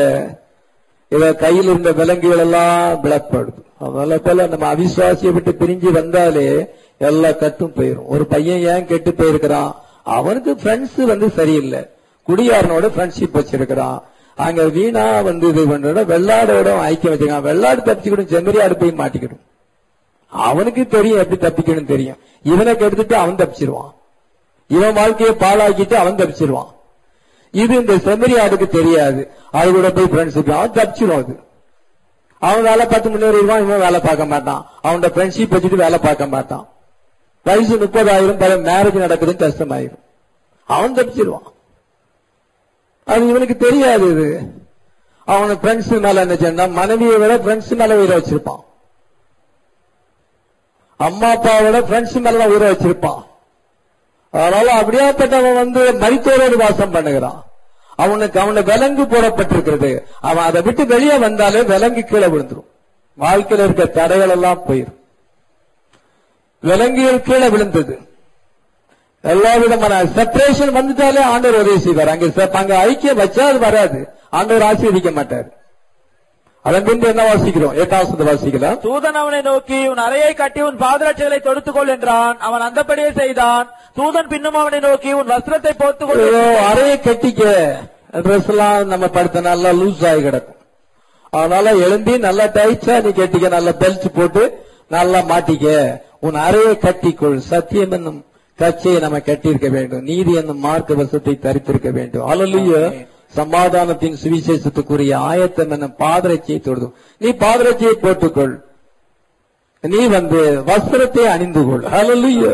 கையில் இருந்த விலங்குகள் எல்லாம் விளப்படுது. அதனால போல நம்ம அவிசுவாசியை விட்டு பிரிஞ்சு வந்தாலே எல்லா கட்டும் போயிடும். ஒரு பையன் ஏன் கெட்டு போயிருக்கிறான், அவனுக்கு ஃப்ரெண்ட்ஸ் வந்து சரியில்லை, குடியாரனோட ஃப்ரெண்ட்ஷிப் வச்சிருக்கிறான். அங்க வீணா வந்து இது பண்ற வெள்ளாடோட ஐக்கியம் வச்சிருக்கான். வெள்ளாடு தப்பிச்சுக்கிடும், செம்மறியாடு போய் மாட்டிக்கிடும். அவனுக்கு தெரியும் எப்படி தப்பிக்கணும் தெரியும். இவனை கெடுத்துட்டு அவன் தப்பிச்சிருவான், இவன் வாழ்க்கையை பாழாக்கிட்டு அவன் தப்பிச்சிருவான். இது இந்த செம்மறியாடுக்கு தெரியாது. அது கூட போய் ஃப்ரெண்ட்ஷிப், அவன் தப்பிச்சிருவான். அது அவன் வேலை பார்த்து முன்னேறிடுவான், இவன் வேலை பார்க்க மாட்டான். அவனோட ஃப்ரெண்ட்ஷிப் வச்சுட்டு வேலை பார்க்க மாட்டான். வயசு 30,000 மேரேஜ் நடக்குதுன்னு கஷ்டமாயிரும், அவன் தப்பிச்சிருவான். அது இவனுக்கு தெரியாது. இது அவன ஃப்ரெண்ட்ஸ் மேல என்ன சொன்னா, மனைவியை விட ஃப்ரெண்ட்ஸ் மேல உயிரை வச்சிருப்பான், அம்மா அப்பாவோட ஃப்ரெண்ட்ஸ் மேல உயிரை வச்சிருப்பான். அதனால அப்படியாப்பட்டவன் வந்து மரித்தோரோடு வாசம் பண்ணுகிறான். அவனுக்கு விலங்கு போடப்பட்டிருக்கிறது. அவன் அதை விட்டு வெளியே வந்தாலே விலங்கு கீழே விழுந்துரும். வாழ்க்கையில் இருக்க தடைகள் எல்லாம் போயிடும். விலங்குகள் கீழே விழுந்தது. எல்லா விதமான செப்பரேஷன் வந்துட்டாலே ஆண்டவர் உதவி செய்வார். அங்க ஐக்கியம் வச்சா அது வராது, ஆண்டவர் ஆசீர்வதிக்க மாட்டார். அதன் பின்பு என்ன வாசிக்கிறோம்? 8வது வாசிக்கலாம். தூதன் அவனை நோக்கி, உன் அறையை கட்டி உன் பாதரட்சைகளை தொடுத்துக்கொள் என்றான். அவன் அந்தபடியே செய்தான். தூதன் பின்னும் அவனை நோக்கி, உன் வஸ்திரத்தை போர்த்துக்கொள். அறையை கட்டிக்க, ட்ரெஸ் எல்லாம் நம்ம படுத்த நல்லா லூஸ் ஆகி கிடக்கும். அதனால எழும்பி நல்லா டைட்ஸா நீ கட்டிக்க, நல்லா பெல்ட் போட்டு நல்லா மாட்டிக்க. உன் அறையை கட்டிக்கொள். சத்தியம் என்னும் கச்சையை நம்ம கட்டியிருக்க வேண்டும், நீதி என்னும் மார்க்க வசத்தை தரித்திருக்க வேண்டும். அல்லேலூயா. சமாதானத்தின் சுவிசேஷத்துக்குரிய ஆயத்தம் என்னும் பாதரட்சியை தொடுதும். நீ பாதரட்சியை போட்டுக்கொள், நீ வந்து வஸ்திரத்தை அணிந்து கொள். அல்லேலூயா.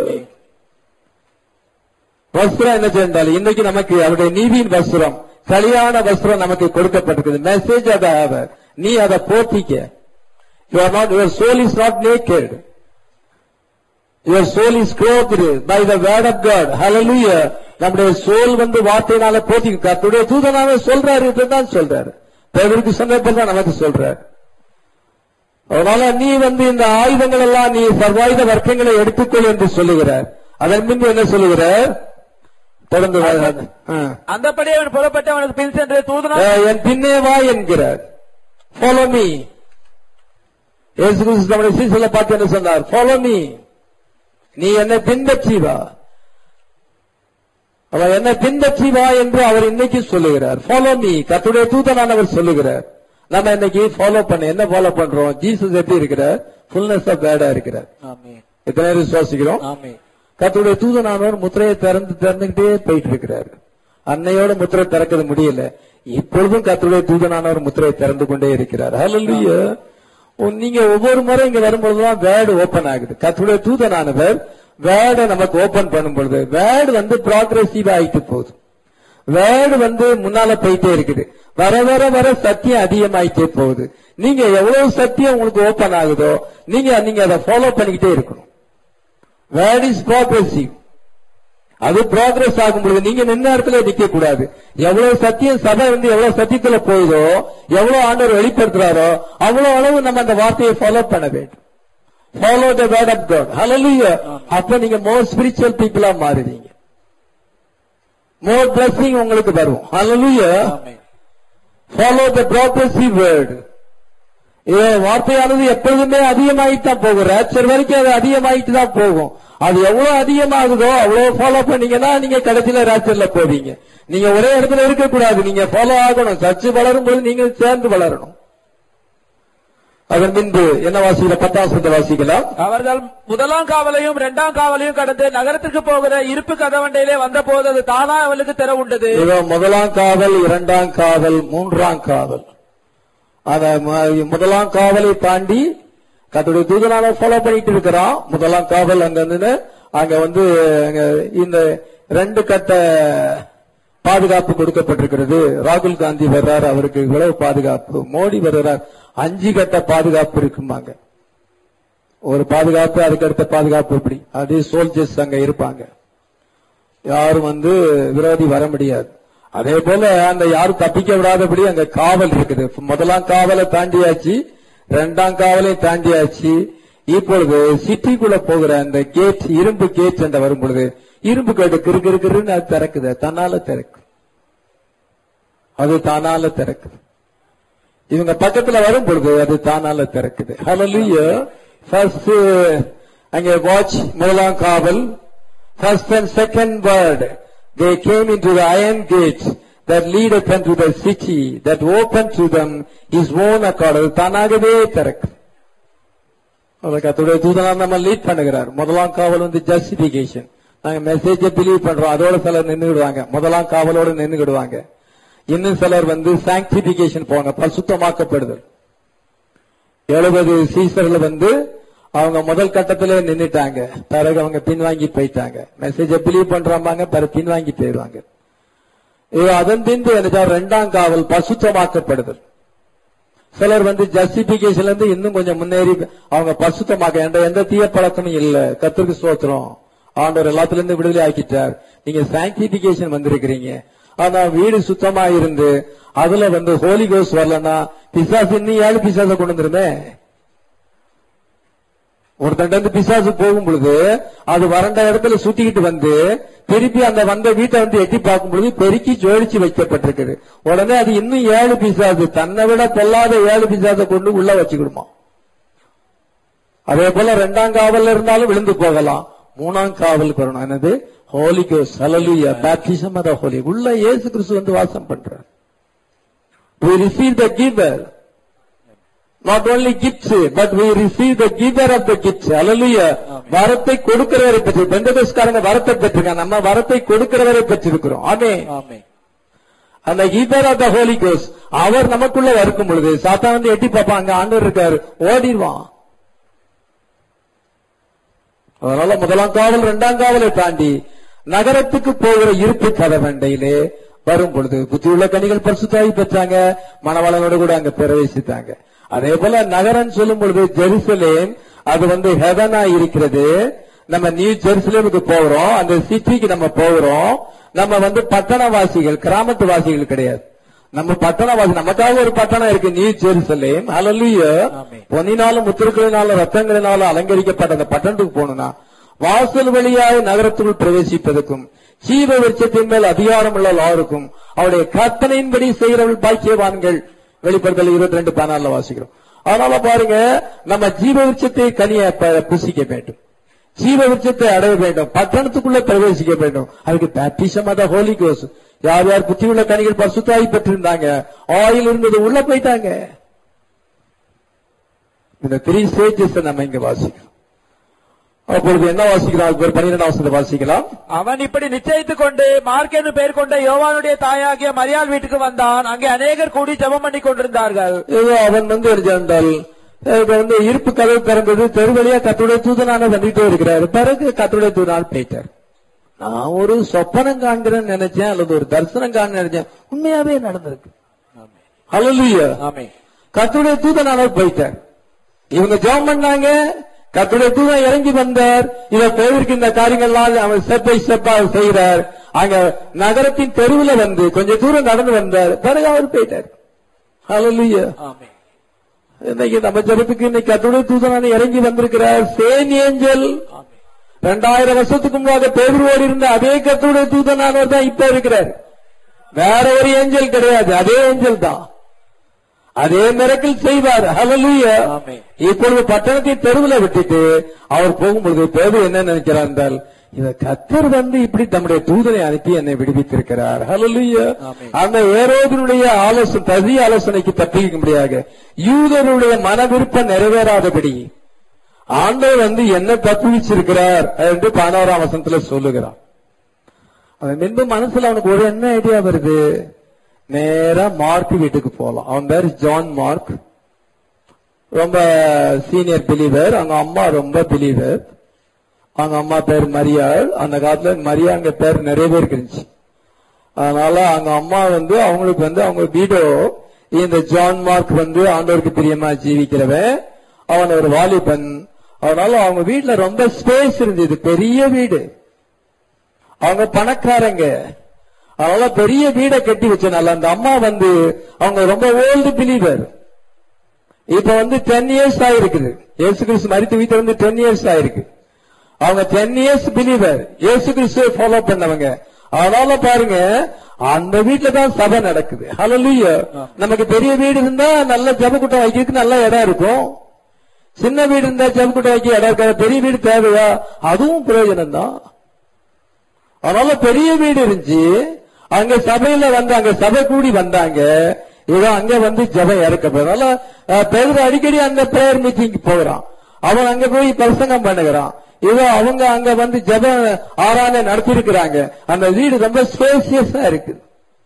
வஸ்திரம் என்ன செய்தால் இன்னைக்கு நமக்கு அவருடைய நீதியின் வஸ்திரம், கல்யாண வஸ்திரம் நமக்கு கொடுக்கப்பட்டிருக்கிறது. மெசேஜ் அதை நீ அதை போத்திக்க. Your soul is not naked. Your soul is clothed by the word of God. Hallelujah. நம்முடைய சோல் வந்து வார்த்தையினால போத்திக்க. கர்த்தருடைய தூதனாக சொல்றாரு, இதுதான் சொல்றாரு. பேதருக்கு சொன்னதான் நமக்கு சொல்றாரு. அதனால நீ வந்து இந்த ஆயுதங்கள் எல்லாம், நீ சர்வாயுத வர்க்கங்களை எடுத்துக்கொள் என்று சொல்லுகிறார். அதன் பின்பு என்ன சொல்லுகிறார்? தொடர்ந்து அந்தபடி அவன் புறப்பட்டு அவனுக்கு பின் சென்று தூதனா என் பின்னே வா என்கிறார். Follow me. இயேசு கிறிஸ்து நம்முடைய சீசர்களை பார்த்து என்ன சொன்னார்? Follow me. நீ என்னை பின்பற்றி வா, அவர் என்னை பின்பற்றி வா என்று அவர் இன்னைக்கு சொல்லுகிறார். Follow me. கர்த்தருடைய தூதனானவர் சொல்லுகிறார். நம்ம இன்னைக்கு ஃபாலோ பண்ண என்ன ஃபாலோ பண்றோம்? ஜீசஸ் எப்படி இருக்கிறார்? ஃபுல்னஸ் ஆஃப் வேர்டா இருக்கிறார். எத்தனை பேர் விசுவாசிக்கிறோம்? கர்த்தருடைய தூதனானவர் முத்திரையை திறந்துகிட்டே போயிட்டு இருக்கிறார். அன்னையோட முத்திரை திறக்கிறது முடியல, இப்பொழுதும் கர்த்தருடைய தூதனானவர் முத்திரையை திறந்து கொண்டே இருக்கிறார். ஹல்லேலூயா. நீங்க ஒவ்வொரு முறை இங்க வரும்பொழுதுதான் வேர்டு ஓபன் ஆகுது. கர்த்தருடைய தூதனானவர் வேர்டை நமக்கு ஓபன் பண்ணும் பொழுது வேர்டு வந்து ப்ராக்ரெசிவ் ஆகிட்டு போகுது. வேர்டு வந்து முன்னால போயிட்டே இருக்குது. வர வர வர சத்தியம் அதிகமாயிட்டே போகுது. நீங்க எவ்வளவு சத்தியம் உங்களுக்கு ஓபன் ஆகுதோ நீங்க அதை ஃபாலோ பண்ணிக்கிட்டே இருக்கணும். Word is progressive. அது ப்ராக்ரஸ் ஆகும் பொழுது நீங்க நின்ன இடத்துல நிக்க கூடாது. எவ்வளவு சத்தியம் சபை வந்து எவ்வளவு சத்தியத்துல போகுதோ, எவ்வளவு ஆண்டவர் வெளிப்படுத்துறாரோ அவ்வளவு அளவு நம்ம அந்த வார்த்தையை ஃபாலோ பண்ண வேண்டும். Follow the word of God. Hallelujah. அப்ப நீங்க மோர் ஸ்பிரிச்சுவல் பீப்புளா மாறுவீங்க. மோர் பிளஸிங் உங்களுக்கு வரும். Hallelujah. Follow the progressive word. வார்த்தையானது எப்பொழுதுமே அதிகமாயிட்டு தான் போகும். ரேப்சர் வரைக்கும் அது அதிகமாயிட்டு தான் போகும். அது எவ்வளவு அதிகமாகுதோ அவ்வளவு ஃபாலோ பண்ணீங்கன்னா நீங்க கடைசியில ரேப்சர்ல போவீங்க. நீங்க ஒரே இடத்துல இருக்க கூடாது, நீங்க ஃபாலோ ஆகணும். சர்ச்சு வளரும் போது நீங்க சேர்ந்து வளரணும். அதன் பின்பு என்ன வாசிக்கல? 10 வாசிக்கலாம். அவர்கள் முதலாம் காவலையும் 2ஆம் காவலையும் கடந்து நகரத்திற்கு போகிற இருப்பு கதவண்டையிலே வந்த போது அது தானா அவளுக்கு திற உண்டது. முதலாம் காவல், 2ஆம் காவல், 3ஆம் காவல். அத முதலாம் காவலை தாண்டி கர்த்தருடைய தூதனால ஃபாலோ பண்ணிட்டு இருக்கிறான். முதலாம் காவல் அங்க வந்து இந்த 2 கட்ட பாதுகாப்பு கொடுக்கப்பட்டிருக்கிறது. ராகுல் காந்தி வர்றார், அவருக்கு இவ்வளவு பாதுகாப்பு. மோடி வர்றார், 5 கட்ட பாதுகாப்பு இருக்குமாங்க. ஒரு பாதுகாப்பு, அதுக்கு அடுத்த பாதுகாப்பு. இப்படி அதே சோல்ஜர்ஸ் அங்க இருப்பாங்க. யாரும் வந்து விரோதி வர முடியாது. அதே போல அந்த யாரும் தப்பிக்க விடாதபடி அங்க காவல் இருக்குது. முதலாம் காவலை தாண்டியாச்சு, 2ஆம் காவலை தாண்டியாச்சு. இப்பொழுது சிட்டிக்குள்ள போகிற அந்த கேட், இரும்பு கேட் என்ற வரும் பொழுது இரும்பு கேட்டு கிருன்னு அது திறக்குது. தன்னால திறக்கு, அது தானால திறக்குது. இவங்க பக்கத்துல வரும் பொழுது அது தானால திறக்குது. ஹல்லேலூயா. ஃபர்ஸ்ட் அங்கே வாட்ச், முதலாம் காவல். First and second word, they came into the iron gates that leadeth unto the city, that opened to them his own accord. அது தானாகவே திறக்கு. கர்த்தருடைய தூதனார் நம்ம லீட் பண்ணுகிறார். முதலாம் காவல் வந்து ஜஸ்டிபிகேஷன். நாங்க மெசேஜ பிலீவ் பண்றோம், அதோட சிலர் நின்றுடுவாங்க, முதலாம் காவலோட நின்றுடுவாங்க. இன்னும் சிலர் வந்து சாங்டிபிகேஷன் போங்க, பரிசுத்தமாக்கப்படுதல். 70 சீசர்ல வந்து அவங்க முதல் கட்டத்திலே நின்னுட்டாங்க, பிறகு அவங்க பின்வாங்கி போயிட்டாங்க. மெசேஜ பிலீவ் பண்றாங்க, பிறகு பின்வாங்கி போயிடுவாங்க. அதன் பின்பு என்ன 2ஆம் காவல், பரிசுத்தமாக்கப்படுதல். சிலர் வந்து ஜஸ்டிபிகேஷன்ல இருந்து இன்னும் கொஞ்சம் முன்னேறி அவங்க பரிசுத்தமாக்க, எந்த தீய பழக்கமும் இல்ல, கர்த்தருக்கு ஸ்தோத்திரம், ஆண்டவர் எல்லாத்துல இருந்து விடுதலை ஆக்கிட்டார். நீங்க சாங்டிபிகேஷன் வந்திருக்கிறீங்க. ஆனா வீடு சுத்தமா இருந்து அதுல வந்து ஹோலி கோஸ்ட் வரலன்னா பிசாசு இன்னும் 7 பிசாச கொண்டு வந்துருமே. ஒருத்தண்ட பிசாசு போகும் பொழுது அது வறண்ட இடத்துல சுத்திக்கிட்டு வந்து திருப்பி அந்த வந்த வீட்டை வந்து எட்டி பார்க்கும் பொழுது பெருக்கி ஜோடிச்சு வைக்கப்பட்டிருக்குது. உடனே அது இன்னும் 7 பிசாசு, தன்னை விட பொல்லாத 7 பிசாச கொண்டு உள்ள வச்சுக்கிடுமா. அதே போல 2ஆம் காவல் இருந்தாலும் விழுந்து போகலாம். 3ஆம் காவலுக்கு வரணும். என்னது? Holy Ghost. Hallelujah. Baptism of the Holy. உள்ள இயேசு கிறிஸ்து வந்து வாசம் பண்றார். we receive the giver, not only gifts but we receive the giver of the gifts. ஹல்லேலூயா. வரத்தை கொடுக்கிறவரை பற்றி பெந்தகோஸ்காரங்க வரத்தை பெற்றிருக்காங்க, நம்ம வரத்தை கொடுக்கிறவரை பெற்றிருக்கிறோம். ஆமென். அந்த giver of the Holy Ghost அவர் நமக்குள்ள இருக்கும் பொழுது சாத்தான் வந்து எட்டி பார்ப்பான், அங்க ஆண்டவர் இருக்காரு, ஓடிடுவான். அதனால முதலாம் காவல் 2ஆம் காவலை தாண்டி நகரத்துக்கு போகிற இருப்பு கதவண்டையிலே வரும் பொழுது புத்தியுள்ள கனிகள் பரிசுத்தாவி பெற்றாங்க, மணவாளனோடு கூட அங்க பிரவேசித்தாங்க. அதே போல நகரம் சொல்லும் பொழுது ஜெருசலேம், அது வந்து ஹெவனா இருக்கிறது. நம்ம நியூ ஜெருசலேமுக்கு போகிறோம், அந்த சிட்டிக்கு நம்ம போகிறோம். நம்ம வந்து பட்டணவாசிகள், கிராமத்து வாசிகள் கிடையாது. நம்ம பட்டணவாசி, நமக்காக ஒரு பட்டணம் இருக்கு, நியூ ஜெருசலேம். ஹல்லேலூயா. பொன்னினாலும் முத்திருக்களினாலும் ரத்தங்களினாலும் அலங்கரிக்கப்பட்ட அந்த பட்டணத்துக்கு போகணும்னா வாசல் வழியாக நகரத்துக்குள் பிரவேசிப்பதற்கும் ஜீவ விருட்சத்தின் மேல் அதிகாரம் உள்ள எல்லாருக்கும் அவருடைய கற்பனையின்படி செய்கிறவர்கள் பாக்கியவான்கள். வெளிப்படுத்தல் 22:14 வாசிக்கிறோம். அதனால பாருங்க, நம்ம ஜீவ விருட்சத்தை கனியை புசிக்க வேண்டும், ஜீவ விருட்சத்தை அடைய வேண்டும், பட்டணத்துக்குள்ள பிரவேசிக்க வேண்டும். அதுக்கு baptism of the Holy Ghost. யார் யார் புத்தியுள்ள கனிகள் பரிசுத்தாவி பெற்றிருந்தாங்க, ஆயில் இருந்தது, உள்ள போயிட்டாங்க. இந்த 3 ஸ்டேஜஸ் நம்ம இங்க வாசிக்கிறோம். அப்பொழுது என்ன வாசிக்கிறோம்? 12 வாசிக்கலாம். அவன் இப்படி நிச்சயித்துக் கொண்டு மார்க் என்று பெயர் கொண்ட யோவானுடைய தாயாகிய மரியாள் வீட்டுக்கு வந்தான். அங்கே அநேகர் கூடி ஜெபம் பண்ணி கொண்டிருந்தார்கள். அவன் வந்து வந்து இருப்பு கதவு திறந்தது, தெருவழியா கர்த்தருடைய தூதனான வந்துட்டே இருக்கிறாரு. பிறகு கர்த்தருடைய தூதனால் போயிட்டார். நான் ஒரு சொப்பனம் காண்கிறேன்னு நினைச்சேன், அல்லது ஒரு தரிசனம் காண நினைச்சேன், உண்மையாவே நடந்திருக்கு. ஹல்லேலூயா. ஆமென். கர்த்தருடைய தூதனால போயிட்டார். இவங்க ஜெபம் பண்ணாங்க, கர்த்தருடைய தூதன் இறங்கி வந்தார். இதை பேருக்கு இந்த காரியங்கள்லாம் அவர் ஸ்டெப் பை ஸ்டெப்பா செய்கிறார். அங்க நகரத்தின் தெருவில் வந்து கொஞ்சம் தூரம் நடந்து வந்தார். பிறகு அவர் போயிட்டார். ஹல்லேலூயா. ஆமென். இன்னைக்கு நம்ம ஜெபத்துக்கு இன்னைக்கு கர்த்தருடைய தூதன் இறங்கி வந்திருக்கிறார். சேம் ஏஞ்சல் 2000 வருஷத்துக்கு முன்னாக பேதுருவோடு இருந்த அதே கர்த்தருடைய தூதனானவர் தான் இப்ப இருக்கிறார். வேற ஒரு ஏஞ்சல் கிடையாது, அதே ஏஞ்சல் தான். அதே மிரக்கல் செய்வார். ஹல்லேலூயா. இப்பொழுது பட்டணத்தை தெருவில் விட்டுட்டு அவர் போகும்பொழுது பேதுரு என்ன நினைக்கிறார் என்றால், இத கர்த்தர் வந்து இப்படி தம்முடைய தூதனை அனுப்பி என்னை விடுவித்திருக்கிறார். ஹல்லேலூயா. அந்த ஏரோதினுடைய ஆலோசனைக்கு தப்பிக்க முடியாது. யூதருடைய மன விருப்பம் நிறைவேறாதபடி ஆண்டவர் வந்து என்ன தப்புவிச்சிருக்கிறார் என்று 11ஆம் வசனத்துல சொல்லுகிறார். அவன் முன்பு மனசுல அவனுக்கு ஒரு என்ன ஐடியா வருது, நேரா மார்க் வீட்டுக்கு போலாம். அவன் பேர் ஜான் மார்க், ரொம்ப சீனியர் பிலீவர். அவங்க அம்மா ரொம்ப பிலீவர். அவங்க அம்மா பேர் மரியாள். அந்த காலத்துல மரியாங்க பேர் நிறைய பேருக்கு இருந்துச்சு. அதனால அவங்க அம்மா வந்து அவங்களுக்கு வந்து அவங்க வீடோ இந்த ஜான் மார்க் வந்து ஆண்டவருக்கு பிரியமா ஜீவிக்கிறவன். அவன் ஒரு வாலிபன். அதனால அவங்க வீட்டுல ரொம்ப ஸ்பேஸ் இருந்தது, பெரிய வீடு. அவங்க பணக்காரங்க, அதனால பெரிய வீடை கட்டி வச்சனால அந்த அம்மா வந்து அவங்க ரொம்ப ஓல்டு பிலீவர். இப்ப வந்து 10 இயர்ஸ் ஆயிருக்குது. இயேசு கிறிஸ்து மரித்து வீட்டை வந்து 10 இயர்ஸ் ஆயிருக்கு. அவங்க 10 இயர்ஸ் பிலீவர், இயேசு கிறிஸ்துவை ஃபாலோ பண்ணவங்க. அதனால பாருங்க, அந்த வீட்டுல தான் சபை நடக்குது. ஹல்லேலூயா. நமக்கு பெரிய வீடு இருந்தா நல்ல ஜெபக்கூட்டம் வைக்கிறதுக்கு நல்ல இடம் இருக்கும். சின்ன வீடு இருந்தா ஜெபக்கூட்டம் வைக்க இடம் இருக்காது. பெரிய வீடு தேவையா? அதுவும் பிரயோஜனம் தான். அதனால பெரிய வீடு இருந்துச்சு. அங்க சபையில வந்து அங்க சபை கூடி வந்தாங்க. ஏதோ அங்க வந்து ஜெபம் இறக்கப்படும். பேதுரு அடிக்கடி அந்த பிரேயர் மீட்டிங் போகிறான். அவன் அங்க போய் பிரசங்கம் பண்ணுகிறான். ஏதோ அவங்க அங்க வந்து ஜெப ஆராதனை நடத்திருக்கிறாங்க. அந்த வீடு ரொம்ப ஸ்பேசியஸா இருக்கு.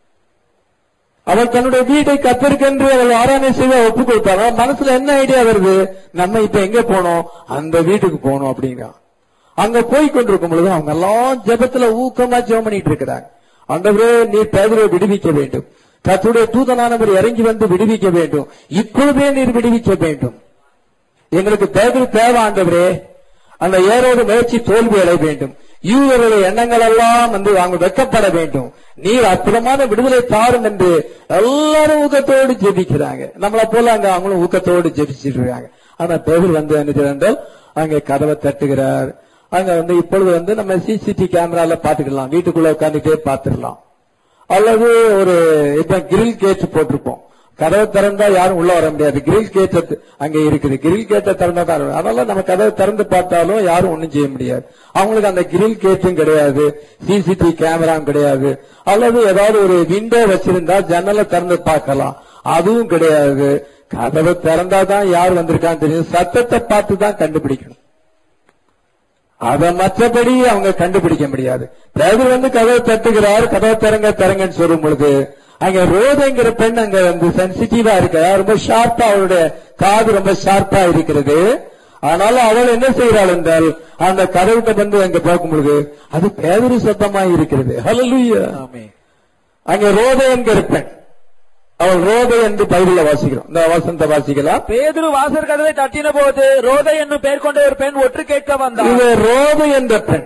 அவன் தன்னுடைய வீட்டை கத்திருக்கென்று அவள் ஆராதனை செய்ய ஒப்பு கொடுத்தாங்க. மனசுல என்ன ஐடியா வருது, நம்ம இப்ப எங்க போனோம், அந்த வீட்டுக்கு போனோம் அப்படிங்கிறான். அங்க போய் கொண்டிருக்கும் பொழுது அவங்க எல்லாம் ஜெபத்துல ஊக்கமா ஜெபம் பண்ணிட்டு இருக்கிறாங்க. ஆண்டவரே, நீர் பேதுருவை விடுவிக்க வேண்டும். கர்த்தருடைய தூதனானவர் இறங்கி வந்து விடுவிக்க வேண்டும். இப்பொழுதே நீர் விடுவிக்க வேண்டும். எங்களுக்கு பேதுரு தேவை ஆண்டவரே. அந்த ஏரோடு முயற்சி தோல்வி அடைய வேண்டும். யூதர்களுடைய எண்ணங்கள் எல்லாம் வந்து அவங்க வெட்கப்பட வேண்டும். நீர் அற்புதமான விடுதலை தாரும் என்று எல்லாரும் ஊக்கத்தோடு ஜெபிக்கிறாங்க. நம்மளை போல அங்க அவங்களும் ஊக்கத்தோடு ஜெபிச்சுட்டு இருக்காங்க. ஆனா பேதுரு வந்து என்ன செய்றார், அங்க கதவை தட்டுகிறார். அங்க வந்து இப்பொழுது வந்து நம்ம சிசிடிவி கேமரால பாத்துக்கலாம், வீட்டுக்குள்ள உட்காந்துட்டே பாத்துக்கலாம். அல்லது ஒரு இப்ப கிரில் கேட் போட்டிருப்போம், கதவை திறந்தா யாரும் உள்ள வர முடியாது. கிரில் கேட் அங்க இருக்குது, கிரில் கேட்டை திறந்தா தான். அதனால நம்ம கதவை திறந்து பார்த்தாலும் யாரும் ஒண்ணும் செய்ய முடியாது. அவங்களுக்கு அந்த கிரில் கேட்டும் கிடையாது, சிசிடிவி கேமராவும் கிடையாது. அல்லது ஏதாவது ஒரு விண்டோ வச்சிருந்தா ஜன்னலை திறந்து பார்க்கலாம், அதுவும் கிடையாது. கதவை திறந்தா தான் யார் வந்திருக்கான்னு தெரியும். சத்தத்தை பார்த்து தான் கண்டுபிடிக்கணும். அதை மற்றபடி அவங்க கண்டுபிடிக்க முடியாது. பேதுரு வந்து கதவை தட்டுகிறார். கதவை திறங்கன்னு சொல்லும் பொழுது அங்க ரோதைங்கிற பெண் அங்க வந்து சென்சிட்டிவா இருக்க, ரொம்ப ஷார்ப்பா, அவளுடைய காது ரொம்ப ஷார்ப்பா இருக்கிறது. அதனால அவள் என்ன செய்கிறாள் என்றால் அந்த கதவுட்ட வந்து அங்க பார்க்கும் பொழுது அது பேதுரு சத்தமா இருக்கிறது. ஹல்லேலூயா. அங்க ரோதை என்கிற பெண், அவள் ரோதை என்று பைபிள்ல வாசிக்கிறோம். இந்த வசனத்தை வாசிக்கலாம். பேதுரு வாசல் கதவை தட்டின போது ரோதை என்னும் பெயர் கொண்ட ஒரு பெண் ஒற்று கேட்க வந்தார். இது ரோதை என்ற பெண்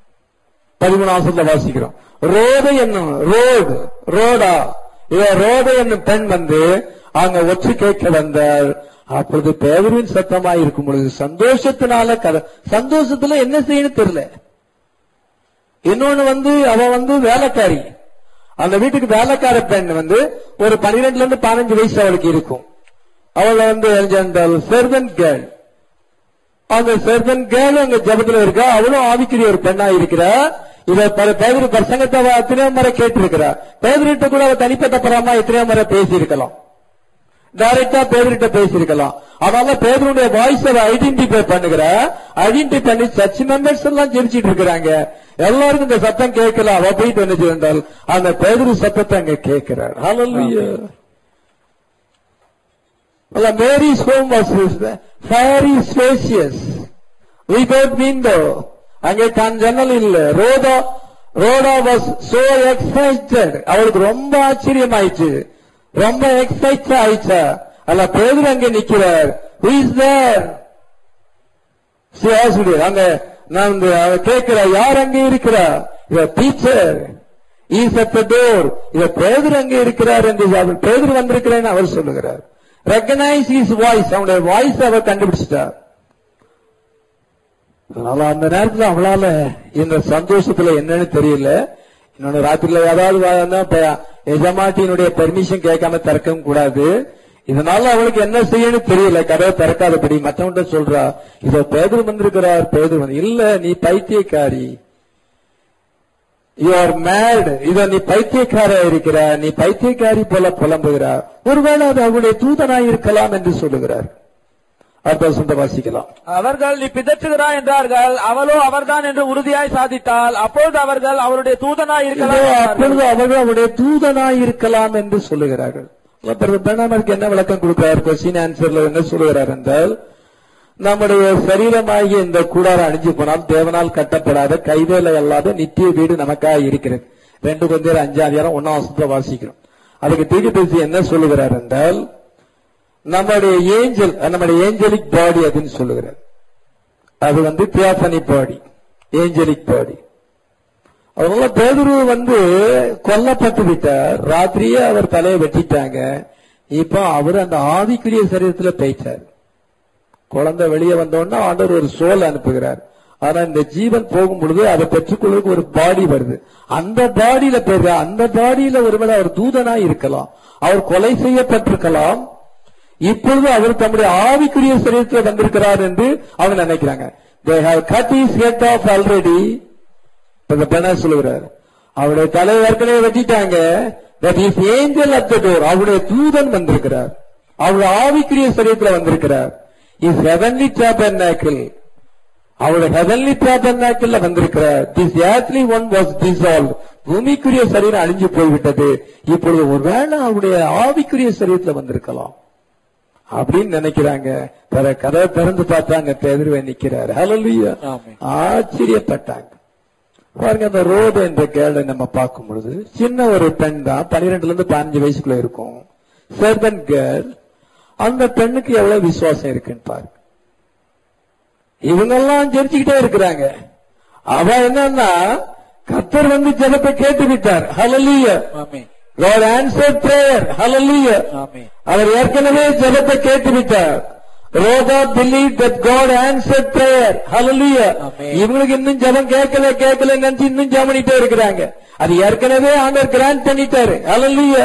13 வாசிக்கிறோம். ரோதை என்னும் ரோடா, இவ ரோதை என்னும் பெண் வந்து அங்க ஒற்று கேட்க வந்தார். அப்பொழுது பேதுருவின் சத்தமா இருக்கும் பொழுது சந்தோஷத்தினால சந்தோஷத்துல என்ன செய்யணும் தெரியல. இன்னொன்னு வந்து அவ வந்து வேலைக்காரி, அந்த வீட்டுக்கு வேலைக்கார பெண் வந்து ஒரு 12 இருந்து 15 வயசு அவளுக்கு இருக்கும். அவள் வந்து சர்வன்ட் கேர்ள். அந்த சர்வன்ட் கேர்ள் அங்க ஜபத்துல இருக்கா. அவளும் ஆவிக்குரிய ஒரு பெண்ணா இருக்கிறா. இத பேதுரு பிரசங்கத்தை எத்தனையோ முறை கேட்டு இருக்கிறா. பேதுருட்ட கூட அவ தனிப்பட்ட பரமா எத்தனையோ முறை பேசி இருக்கலாம், டைரக்டா பேதுருட்ட பேசியிருக்கலாம். அதனால பேதுருடைய வாய்ஸ் ஐடென்டிஃபை பண்ணுகிறா. ஐடென்டிஃபை பண்ணி சர்ச் மெம்பர்ஸ் எல்லாம் ஜெபிச்சிட்டு இருக்கிறாங்க. எல்லாருக்கும் இந்த சத்தம் கேட்கல. அவ போயிட்டு என்ன செய்தால் அந்த பேதுரு சத்தத்தை அங்க கேட்கிறார். ஹல்லேலூயா. Mary's home was very spacious without window. அங்கே தான் ஜன்னல் இல்ல. ரோடா was so excited. அவளுக்கு ரொம்ப ஆச்சரியம் ஆயிடுச்சு, ரொம்ப எக்ஸைட் ஆயிடுச்சா. அல்ல பேதுரு அங்கே நிக்கிறார். Who is there? அங்க நான் கேட்கிற யார் அங்கே இருக்கிறா? Teacher is at the door. பேதுரு அங்கே இருக்கிறார் என்று பேதுரு வந்திருக்கிறேன் அவர் சொல்லுகிறார். ரெகனைஸ் ஹிஸ் வாய்ஸ், அவனுடைய வாய்ஸ் அவர் கண்டுபிடிச்சிட்டார். அதனால அந்த நேரத்தில் அவளால இந்த சந்தோஷத்துல என்னன்னு தெரியல. இன்னொன்னு ராத்திரில ஏதாவது எஜமாட்டியினுடைய பெர்மிஷன் கேட்காம திறக்கவும் கூடாது. இதனால அவளுக்கு என்ன செய்யணும் தெரியல, கதவை திறக்காதபடி மற்றவன்கிட்ட சொல்றா, இதோ பேதுரு வந்திருக்கிறார். பேதுரு வந்து, இல்ல நீ பைத்தியக்காரி, யூ ஆர் மேட், இதோ நீ பைத்தியக்கார இருக்கிற, நீ பைத்தியக்காரி போல புலம்புகிறார். ஒருவேளை அது அவருடைய தூதனாய் இருக்கலாம் என்று சொல்லுகிறார். அடுத்த வாசிக்கலாம். அவர்கள் நீ பிதற்றுகிறாய் என்றார்கள், அவளோ அவர்தான் என்று உறுதியாய் சாதித்தால், அப்பொழுது அவர்கள் அவருடைய தூதனாய் இருக்கலாம், அப்பொழுது அவர்கள் அவருடைய தூதனாய் இருக்கலாம் என்று சொல்லுகிறார்கள். பெனாமருக்கு என்ன விளக்கம் கொடுக்கிறார்? கொஸ்டின் ஆன்சர்ல என்ன சொல்லுகிறார் என்றால், நம்முடைய சரீரமாகிய இந்த கூடாரம் அணிஞ்சு போனால் தேவனால் கட்டப்படாத கைவேலை அல்லாத நித்திய வீடு நமக்காக இருக்கிறது. 2 Corinthians 5:1 வாசிக்கிறோம். அதுக்கு தீர்க்கதரிசி என்ன சொல்லுகிறார் என்றால், நம்முடைய ஏஞ்சலிக் பாடி அப்படின்னு சொல்லுகிறார். அது வந்து தியாசனி பாடி, ஏஞ்சலிக் பாடி. அதனால பேதுரு கொல்லப்பட்டு விட்டார். ராத்திரியே அவர் தலையை வெட்டிட்டாங்க. இப்ப அவர் அந்த ஆவிக்குரிய சரீரத்துல பேச்சார். குழந்தை வெளியே வந்தோன்னா ஆண்டவர் ஒரு சோல் அனுப்புகிறார். ஆனா இந்த ஜீவன் போகும் பொழுது அதை பெற்றுக்கொள்வதற்கு ஒரு பாடி வருது. அந்த பாடியில பேரு, அந்த பாடியில ஒருவேளை அவர் தூதனாய் இருக்கலாம், அவர் கொலை செய்யப்பட்டிருக்கலாம். இப்பொழுது அவர் தம்முடைய ஆவிக்குரிய சரீரத்தில் வந்திருக்கிறார் என்று அவங்க நினைக்கிறாங்க. They have cut his head off already. சொல்லுகிறார், அவருடைய தலையை ஏற்கனவே வெட்டிட்டாங்க. That is angel at the door. அவருடைய தூதன் வந்திருக்கிறார், அவருடைய ஆவிக்குரிய சரீரத்தில் வந்திருக்கிறார். His heavenly tabernacle, அவருடைய heavenly tabernacle வந்திருக்கிறார். This earthly one was dissolved. பூமிக்குரிய சரீரம் அழிஞ்சு போய்விட்டது. இப்பொழுது ஒருவேளை அவருடைய ஆவிக்குரிய சரீரத்தில் வந்திருக்கலாம் அப்படின்னு நினைக்கிறாங்க. கதவை திறந்து பார்த்தாங்க, பேதுருவே நிக்கிறார். ஹல்லேலூயா. ஆச்சரியப்பட்டாங்க. பாருங்க, அந்த ரோடு என்ற கேர்ளை நம்ம பார்க்கும் பொழுது சின்ன ஒரு பெண் தான், 12-15 வயசுக்குள்ள இருக்கும், சர்வன்ட் கேர்ள். அந்த பெண்ணுக்கு எவ்வளவு விசுவாசம் இருக்குன்னு பாருங்க. இவங்கெல்லாம் ஜெரிச்சுக்கிட்டே இருக்கிறாங்க. அவ என்னன்னா, கர்த்தர் ஜெபத்தை கேட்டு விட்டார். ஹல்லேலூயா. God answered prayer. Hallelujah. அவர் ஏற்கனவே ஜெபத்தை கேட்டு விட்டார். Rhoda believed that God answered prayer. Hallelujah. இவங்களுக்கு இன்னும் ஜெபம் கேட்கல நினைச்சு இன்னும் ஜெபம் பண்ணிட்டே இருக்கிறாங்க. அது ஏற்கனவே ஆண்டவர் கிராண்ட் பண்ணிட்டாரு. Hallelujah.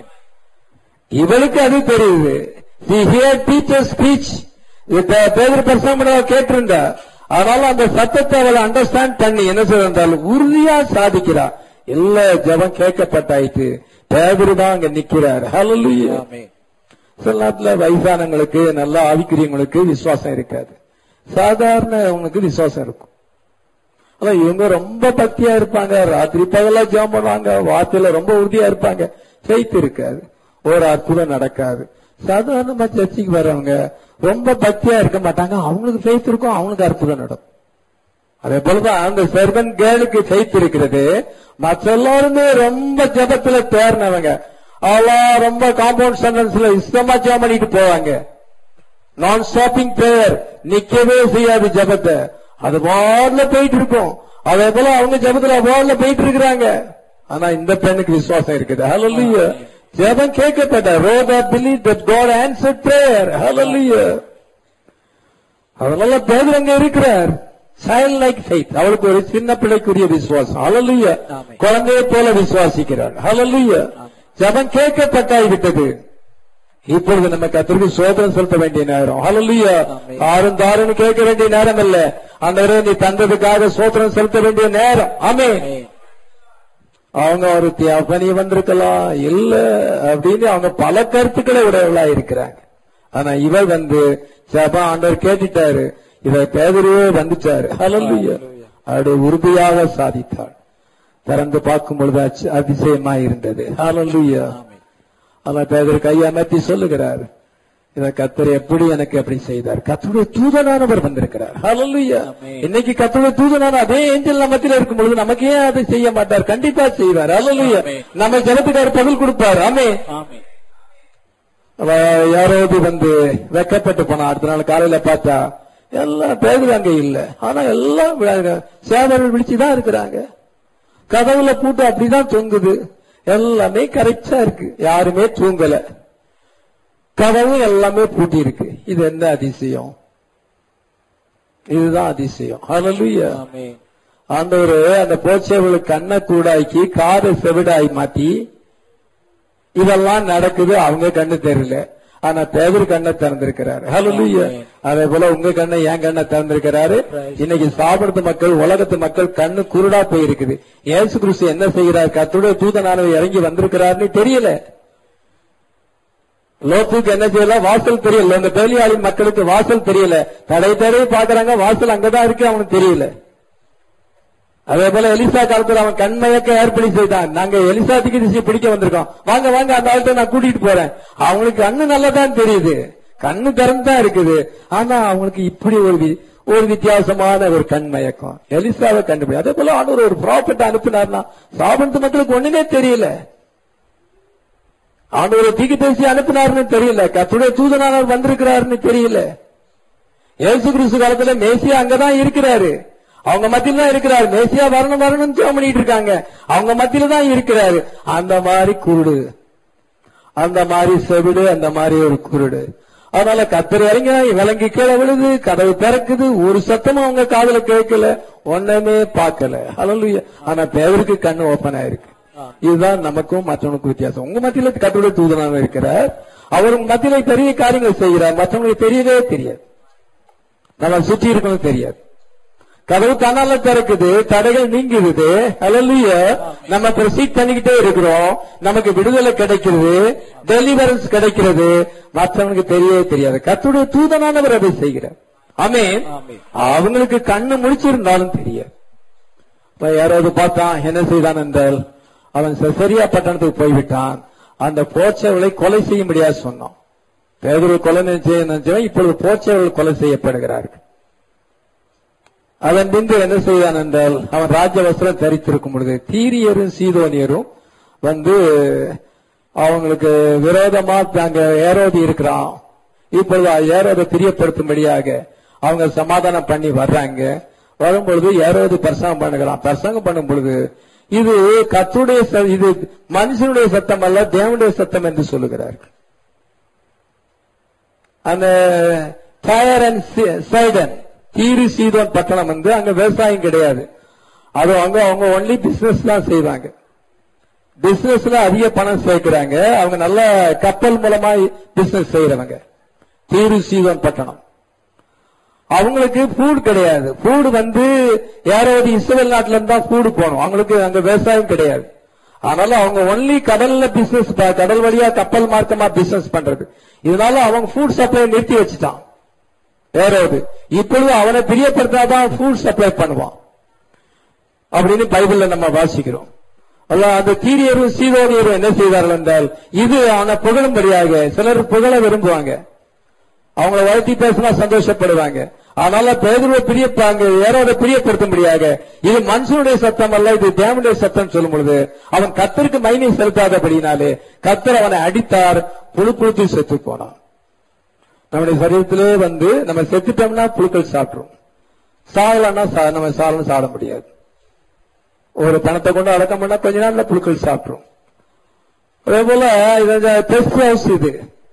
இவளுக்கு அது தெரியுது. She heard teacher speech. பேதுரு பிரசங்கம் கேட்டிருந்தா, அதனால அந்த சத்தத்தை அவளை அண்டர்ஸ்டாண்ட் பண்ணி என்ன சொல்றால் உறுதியா சாதிக்கிறா. இல்ல ஜெபம் கேட்கப்பட்டாயிட்டு. பேதுரு தான் அங்க நிக்கிறார். ஹல்லேலூயா. சில நேரத்துல வயசானவங்களுக்கு, நல்ல ஆவிக்குரியவங்களுக்கு விசுவாசம் இருக்காது, சாதாரணவங்களுக்கு விசுவாசம் இருக்கும். ஆனா இவங்க ரொம்ப பக்தியா இருப்பாங்க, ராத்திரி பகலா ஜெபம் பண்ணுவாங்க, வார்த்தையில ரொம்ப உறுதியா இருப்பாங்க, ஃபெய்த் இருக்காது, ஒரு அற்புதம் நடக்காது. சாதாரணமா சர்ச்சைக்கு வரவங்க ரொம்ப பக்தியா இருக்க மாட்டாங்க, அவங்களுக்கு ஃபெய்த் இருக்கும், அவங்களுக்கு அற்புதம் நடக்கும். அதே போலதான் அந்த சர்வன்ட் கேர்ளுக்கு ஃபெய்த் இருக்கிறது. மற்ற எல்லாருமே ரொம்ப ஜபத்துல தேர்னவங்க, அவெல்லாம் ரொம்ப காம்பவுண்ட் சென்டென்ஸ்ல இஷ்டமா ஜெபம் பண்ணிட்டு போவாங்க. நான் ஸ்டாப்பிங் பிரேயர், நிக்கவே செய்யாது ஜபத்தை, அது வார்ல போயிட்டு இருக்கும். அதே போல அவங்க ஜபத்துல வார்ல போயிட்டு இருக்கிறாங்க. ஆனா இந்த பெண்ணுக்கு விசுவாசம் இருக்குது. ஹல்லேலூயா. ஜெபம் கேட்கப்பட்ட Rhoda believed that God answered prayer. Hallelujah. அதனால பேதுரு அங்க இருக்கிறார். சைல்ட் லைக் ஃபெய்த், அவளுக்கு ஒரு சின்ன பிள்ளைக்குரிய விசுவாசம். ஹல்லேலூயா. குழந்தையை போல விசுவாசிக்கிறார். ஹல்லேலூயா. ஜெபம் கேட்கப்பட்டாய் விட்டது. இப்பொழுது நம்ம கர்த்தருக்கு ஸ்தோத்திரம் செலுத்த வேண்டிய நேரம். ஹல்லேலூயா. தாருன்னு கேட்க வேண்டிய நேரம் இல்ல, ஆண்டவரே நீ தந்ததுக்காக ஸ்தோத்திரம் செலுத்த வேண்டிய நேரம். ஆமென். அவங்க ஒரு தியாபனி வந்திருக்கலாம், இல்ல அப்படின்னு அவங்க பல கருத்துக்களை உடையவளா இருக்கிறாங்க. ஆனா இவள் ஜெபம் ஆண்டவர் கேட்டுட்டாரு, இதை பேதுருவே வந்துட்டாரு. ஹல்லேலூயா. அவருடைய உறுதியாக சாதித்தாள். திறந்து பார்க்கும் பொழுது அதிசயமாய் இருந்தது. ஹல்லேலூயா. ஆனா பேதுரு கையமர்த்தி சொல்லுகிறார், இத கர்த்தர் எப்படி எனக்கு எப்படி செய்தார். கர்த்தருடைய தூதனானவர் வந்திருக்கிறார். ஹல்லேலூயா. இன்னைக்கு கர்த்தருடைய தூதனான அதே ஏஞ்சல் நம்மத்தில இருக்கும் பொழுது நமக்கு ஏன் அதை செய்ய மாட்டார்? கண்டிப்பா செய்வார். ஹல்லேலூயா. நம்ம ஜெபத்துக்கு பதில் கொடுப்பார். ஆமென். யாராவது வெக்கப்பட்டு போனா அடுத்த நாள் காலையில பார்த்தா, எல்லாம் பேரு அங்க இல்ல. ஆனா எல்லாம் சேவர்கள் விழிச்சுதான் இருக்கிறாங்க. கதவுல பூட்டு அப்படிதான் தொங்குது. எல்லாமே கரெக்டா இருக்கு. யாருமே தூங்கல. கதவு எல்லாமே பூட்டி இருக்கு. இது என்ன அதிசயம்? இதுதான் அதிசயம். ஹல்லேலூயா. ஆண்டவரே அந்த போச்சேவர்களுக்கு கண்ணை கூடாக்கி காதை செவிடாய் மாத்தி இதெல்லாம் நடக்குது. அவங்க கண்ணு தெரியல. ஆனா பேதுரு கண்ணை திறந்திருக்கிறாரு. ஹல்லேலூயா. அதே போல உங்க கண்ணை என் கண்ணை திறந்திருக்கிறாரு. இன்னைக்கு சாப்பிடுற மக்கள், உலகத்து மக்கள் கண்ணு குருடா போயிருக்குது. இயேசு கிறிஸ்து என்ன செய்கிறார்? கர்த்தருடைய தூதனானவர் இறங்கி வந்திருக்கிறாருன்னு தெரியல. லோத்துக்கு என்ன செய்யல? வாசல் தெரியல. இந்த பேலியாளின் மக்களுக்கு வாசல் தெரியல. தடவை பாக்குறாங்க, வாசல் அங்கதான் இருக்கு, அவனுக்கு தெரியல. அதே போல எலிசா காலத்துல அவன் கண்மயக்க ஏற்படி செய்தான். நாங்க எலிசா திசை பிடிக்க வந்திருக்கோம், வாங்க வாங்க அந்த ஆள்கிட்ட நான் கூட்டிட்டு போறேன். அவங்களுக்கு கண்ணு நல்லதான் தெரியுது, கண்ணு திறந்துதான் இருக்குது. ஆனா அவங்களுக்கு இப்படி ஒரு வித்தியாசமான ஒரு கண்மயக்கம். எலிசாவை கண்டுபிடி. அதே போல ஆண்டவர் ஒரு ப்ராஃபெட் அனுப்பினார்னா சாபத்து மக்களுக்கு ஒண்ணுமே தெரியல. ஆண்டவர் தீர்க்கதரிசி அனுப்பினார்னு தெரியல. கர்த்தருடைய தூதனானவர் வந்திருக்கிறாருன்னு தெரியல. இயேசு கிறிஸ்து காலத்துல மேசியா அங்கதான் இருக்கிறாரு, அவங்க மத்தியில தான் இருக்கிறாரு. மேசியா வரணும் வரணும்னு ஜெபம் பண்ணிட்டு இருக்காங்க, அவங்க மத்தியில தான் இருக்கிறாரு. அந்த மாதிரி குருடு, அந்த மாதிரி செவிடு, அந்த மாதிரி ஒரு குருடு. அதனால கர்த்தர் இறங்க விலங்கி கீழே விழுது, கதவு திறக்குது, ஒரு சத்தமும் அவங்க காதுல கேட்கல, ஒண்ணுமே பார்க்கல. ஹல்லேலூயா. ஆனா பேருக்கு கண்ணு ஓபன் ஆயிருக்கு. இதுதான் நமக்கும் மற்றவனுக்கும் வித்தியாசம். உங்க மத்தியில கர்த்தருடைய தூதனாக இருக்கிறார், அவர் உங்க மத்தியில பெரிய காரியங்கள் செய்கிறார், மற்றவங்களுக்கு தெரியவே தெரியாது, நம்ம சுற்றி இருக்கணும் தெரியாது. கதவு தன்னால திறக்குது, தடைகள் நீங்கிடுது. ஹல்லேலூயா. நம்ம ப்ரொசீட் பண்ணிக்கிட்டே இருக்கிறோம், நமக்கு விடுதலை கிடைக்கிறது, டெலிவரன்ஸ் கிடைக்கிறது, மற்றவனுக்கு தெரியவே தெரியாது. கர்த்தருடைய தூதனானவர் அதை செய்கிறார். ஆமென். அவங்களுக்கு கண்ணு முடிச்சிருந்தாலும் தெரியாது. யாராவது பார்த்தான், என்ன செய்தான் என்றால் அவன் செசரியா பட்டணத்துக்கு போய்விட்டான். அந்த போச்சவர்களை கொலை செய்ய முடியாது சொன்னான். பேதுரு கொலை நினைச்சவன் இப்பொழுது போச்சவர்கள் கொலை செய்யப்படுகிறார்கள். அதன் பின்பு என்ன செய்தான் என்றால் அவன் ராஜ வஸ்திரம் தரித்திருக்கும் பொழுது தீரியரும் சீதோனியரும் அவங்களுக்கு விரோதமா அங்க ஏரோதி இருக்கிறான். இப்பொழுது ஏரோதை பிரியப்படுத்தும்படியாக அவங்க சமாதானம் பண்ணி வர்றாங்க. வரும்பொழுது ஏரோது பிரசங்கம் பண்ணுகிறான். பிரசங்கம் பண்ணும் பொழுது இது கர்த்தருடைய, இது மனுஷனுடைய சத்தம் அல்ல, தேவனுடைய சத்தம் என்று சொல்லுகிறார்கள். அந்த டயர் அண்ட் சைடன், தீரு சீதோன் பட்டணம் அங்க விவசாயம் கிடையாது. அது அவங்க ஒன்லி பிசினஸ் தான் செய்வாங்க. பிசினஸ்ல அதிக பணம் சேர்க்கிறாங்க. அவங்க நல்ல கப்பல் மூலமா பிசினஸ் செய்யறவங்க. தீரு சீதோன் பட்டணம். அவங்களுக்கு ஃபுட் கிடையாது. ஃபுட் யாராவது இஸ்ரேல் நாட்டில இருந்தா ஃபுட் போகணும், அவங்களுக்கு அங்க விவசாயம் கிடையாது. அதனால அவங்க ஒன்லி கடல்ல பிசினஸ், கடல் வழியா கப்பல் மார்க்கமா பிசினஸ் பண்றது. இதனால அவங்க ஃபுட் சப்ளை நிறுத்தி வச்சுட்டான் யாராவது. இப்பொழுது அவனை பிரியப்படுத்தாதான் ஃபுட் சப்ளை பண்ணுவான் அப்படின்னு பைபிள்ல நம்ம வாசிக்கிறோம். அந்த தீரியரும் சீதோனியரும் என்ன செய்வார்கள் என்றால் இது அவனை புகழும்படியாக, சிலர் புகழ விரும்புவாங்க, அவங்கள வாழ்த்தி பேசினா சந்தோஷப்படுவாங்க. அதனால பேதுருவை பிரியப்பாங்க, ஏரோதை பிரியப்படுத்தும்படியாக இது மனுஷனுடைய சத்தம் அல்ல, இது தேவனுடைய சத்தம் சொல்லும் பொழுது அவன் கர்த்தருக்கு மகிமை செலுத்தாதபடினாலே கர்த்தர் அவனை அடித்தார், புழுப்புழுத்து செத்து போனான். நம்முடைய சரீரத்திலே நம்ம செத்துட்டோம்னா புழுக்கள் சாப்பிடும், சாகலன்னா நம்ம சாகலும் சாட முடியாது. ஒரு பணத்தை கொண்டு அடக்கம் பண்ணா கொஞ்ச நாள்ல புழுக்கள் சாப்பிடும். அதே போல டெஸ்ட் ஹவுஸ் இது.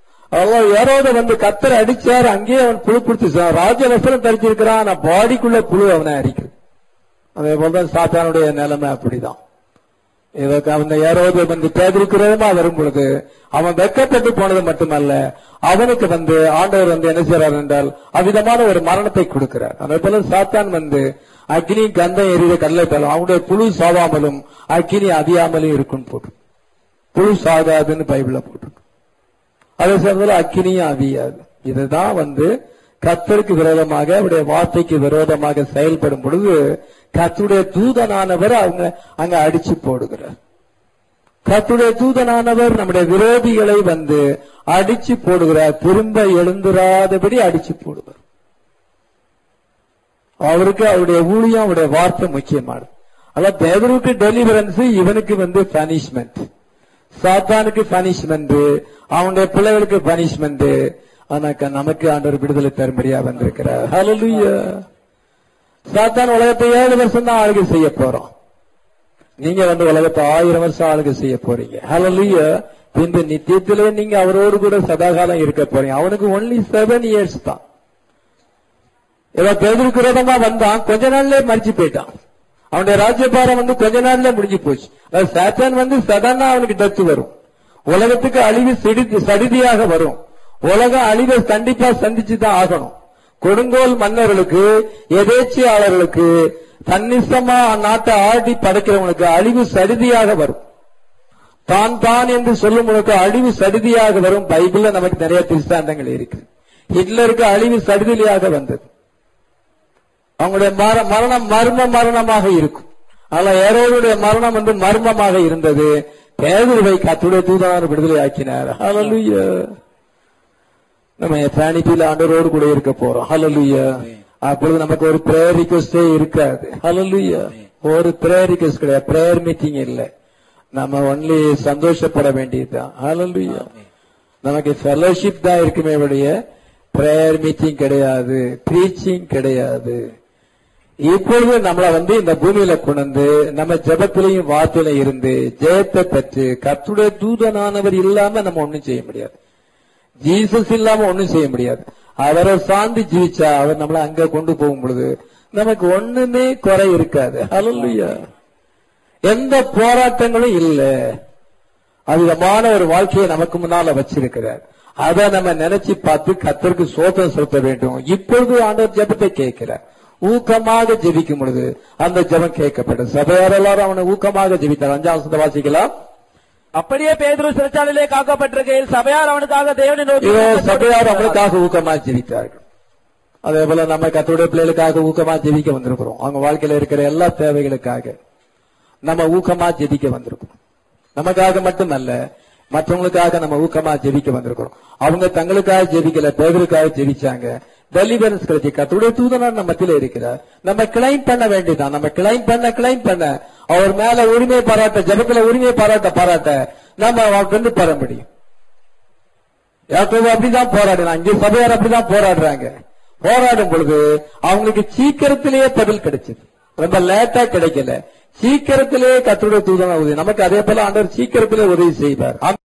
யாரோட கத்தரை அடிச்சாரு, அங்கேயே அவன் புழு பிடிச்சு ராஜ வஸ்திரம் தரிச்சிருக்கிறான், பாடிக்குள்ள புழு அவனை அடிக்குது. அதே போலதான் சாத்தானுடைய நிலைமை அப்படிதான். அந்த யாரோடு பேதிருக்கிறதுமா வரும் பொழுது அவன் வெக்கப்பட்டு போனது மட்டுமல்ல, அவனுக்கு ஆண்டவர் என்ன செய்யறார் என்றால் அவ்விதமான ஒரு மரணத்தை கொடுக்கிறார். அதே போல சாத்தான் அக்னி கந்தம் எரித கடலை போல அவனுடைய புழு சாவாமலும் அக்னி அதியாமலும் இருக்கும் போட்டு, புழு சாகாதுன்னு பைபிள்ல போட்டு, அதே சமயத்தில் அக்கினியும் அவியாது. இதுதான் கர்த்தருக்கு விரோதமாக, அவருடைய வார்த்தைக்கு விரோதமாக செயல்படும் பொழுது கர்த்தருடைய தூதனானவர் அங்க அடிச்சு போடுகிறார். கர்த்தருடைய தூதனானவர் நம்முடைய விரோதிகளை அடிச்சு போடுகிறார், திரும்ப எழுந்துராதபடி அடிச்சு போடுவார். அவருக்கு அவருடைய ஊழியம், அவருடைய வார்த்தை முக்கியமானது. அதான் பேதுருக்கு டெலிவரன்ஸ், இவனுக்கு பனிஷ்மெண்ட். சாத்தானுக்கு பனிஷ்மெண்ட், அவனுடைய பிள்ளைகளுக்கு பனிஷ்மெண்ட். ஆனா நமக்கு ஆண்டவர் விடுதலை தரும்படியா வந்திருக்கிறார். ஹல்லேலூயா. சாத்தான் உலகத்தை 7 வருஷம் தான் ஆளுகை செய்ய போறோம். நீங்க உலகத்தை 1000 வருஷம் ஆளுகை செய்ய போறீங்க. ஹல்லேலூயா. பின்பு நித்தியத்திலே நீங்க அவரோடு கூட சதாகாலம் இருக்க போறீங்க. அவனுக்கு ஒன்லி 7 years தான். பேதுருக்கு விரோதமா வந்தான், கொஞ்ச நாள்லயே மறிச்சு போயிட்டான். அவனுடைய ராஜ்யபாரம் கொஞ்ச நாள்ல முடிஞ்சு போச்சு. சாத்தான் சடனா அவனுக்கு டச் வரும். உலகத்துக்கு அழிவு சடிதியாக வரும். உலகம் அழிவை கண்டிப்பா சந்திச்சுதான் ஆகணும். கொடுங்கோல் மன்னர்களுக்கு, எதேச்சியாளர்களுக்கு, தன்னிசமா நாட்டை ஆடி படைக்கிறவனுக்கு அழிவு சடிதியாக வரும். தான் என்று சொல்லுவனுக்கு அழிவு சடிதியாக வரும். பைபிள்ல நமக்கு நிறைய திருஷ்டாந்தங்கள் இருக்கு. ஹிட்லருக்கு அழிவு சடிதியாக வந்தது. அவங்களுடைய மரணம் மர்மமாக இருக்கும். ஆனா ஏரோதுடைய மரணம் மர்மமாக இருந்தது. பேதுருவை கர்த்தருடைய தூதனார் விடுதலை ஆக்கினார். ஹல்லேலூயா. நம்ம பிராணிப்பில் ஆண்டவரோடு கூட இருக்க போறோம். ஹல்லேலூயா. அப்பொழுது நமக்கு ஒரு பிரேயர் ரிக்வெஸ்டே இருக்காது. ஹல்லேலூயா. ஒரு பிரேயர் ரிக்வெஸ்ட் கிடையாது, பிரேயர் மீட்டிங் இல்லை. நம்ம ஒன்லி சந்தோஷப்பட வேண்டியதுதான். ஹல்லேலூயா. நமக்கு ஃபெலோஷிப் தான் இருக்குமே ஒழிய பிரேயர் மீட்டிங் கிடையாது, பிரீச்சிங் கிடையாது. இப்பொழுது நம்மள இந்த பூமியில கொண்டு நம்ம ஜெபத்திலையும் வார்த்தையில இருந்து ஜெயத்தை பெற்று கர்த்தருடைய தூதனானவர் இல்லாம நம்ம ஒண்ணும் செய்ய முடியாது. ஜீசஸ் இல்லாம ஒண்ணும் செய்ய முடியாது. அவரை சார்ந்து ஜீவிச்சா அவர் நம்மள அங்க கொண்டு போகும் பொழுது நமக்கு ஒண்ணுமே குறை இருக்காது. ஹல்லேலூயா. எந்த போராட்டங்களும் இல்ல. அதிகமான ஒரு வாழ்க்கையை நமக்கு முன்னால வச்சிருக்கிறார். அதை நம்ம நினைச்சு பார்த்து கர்த்தருக்கு ஸ்தோத்திரம் செலுத்த வேண்டும். இப்பொழுது ஆண்டவர் ஜெபத்தை கேட்கிறார். ஊக்கமாக ஜெபிக்கும் பொழுது அந்த ஜெபம் கேட்கப்படும். சபையார் எல்லாரும் அவனை ஊக்கமாக ஜெபித்தார். 5ஆம் வசனத்தை வாசிக்கலாம். அப்படியே பேதுரு சிறைச்சாலையிலே காக்கப்பட்டிருக்கையில் சபையார் அவனுக்காக தேவனை நோக்கி சபையார் அவனுக்காக ஊக்கமாக ஜெபித்தார்கள். அதே போல நம்ம கர்த்தருடைய பிள்ளைகளுக்காக ஊக்கமா ஜெபிக்க வந்திருக்கிறோம். அவங்க வாழ்க்கையில இருக்கிற எல்லா தேவைகளுக்காக நம்ம ஊக்கமா ஜெபிக்க வந்திருக்கிறோம். நமக்காக மட்டுமல்ல, மற்றவங்களுக்காக நம்ம ஊக்கமா ஜெபிக்க வந்திருக்கிறோம். அவங்க தங்களுக்காக ஜெபிக்கல, பேதருக்காக ஜெபிச்சாங்க. டெலிவரன்ஸ் கிடைச்சி கர்த்தருடைய தூதனார் நம்ம மத்தியில இருக்கிறார். நம்ம கிளைம் பண்ண வேண்டியதான். நம்ம கிளைம் பண்ண அவர் மேல உரிமை பாராட்ட, ஜெபத்துல உரிமை பாராட்ட நம்ம பெற முடியும். யாக்கோபு அப்படிதான் போராடுறாங்க. இங்கே சபையார் அப்படிதான் போராடுறாங்க. போராடும் பொழுது அவங்களுக்கு சீக்கிரத்திலேயே பதில் கிடைச்சது. ரொம்ப லேட்டா கிடைக்கல, சீக்கிரத்திலேயே கர்த்தருடைய தூதனார் உதவி. நமக்கு அதே போல ஆண்டவர் சீக்கிரத்திலே உதவி செய்வார்.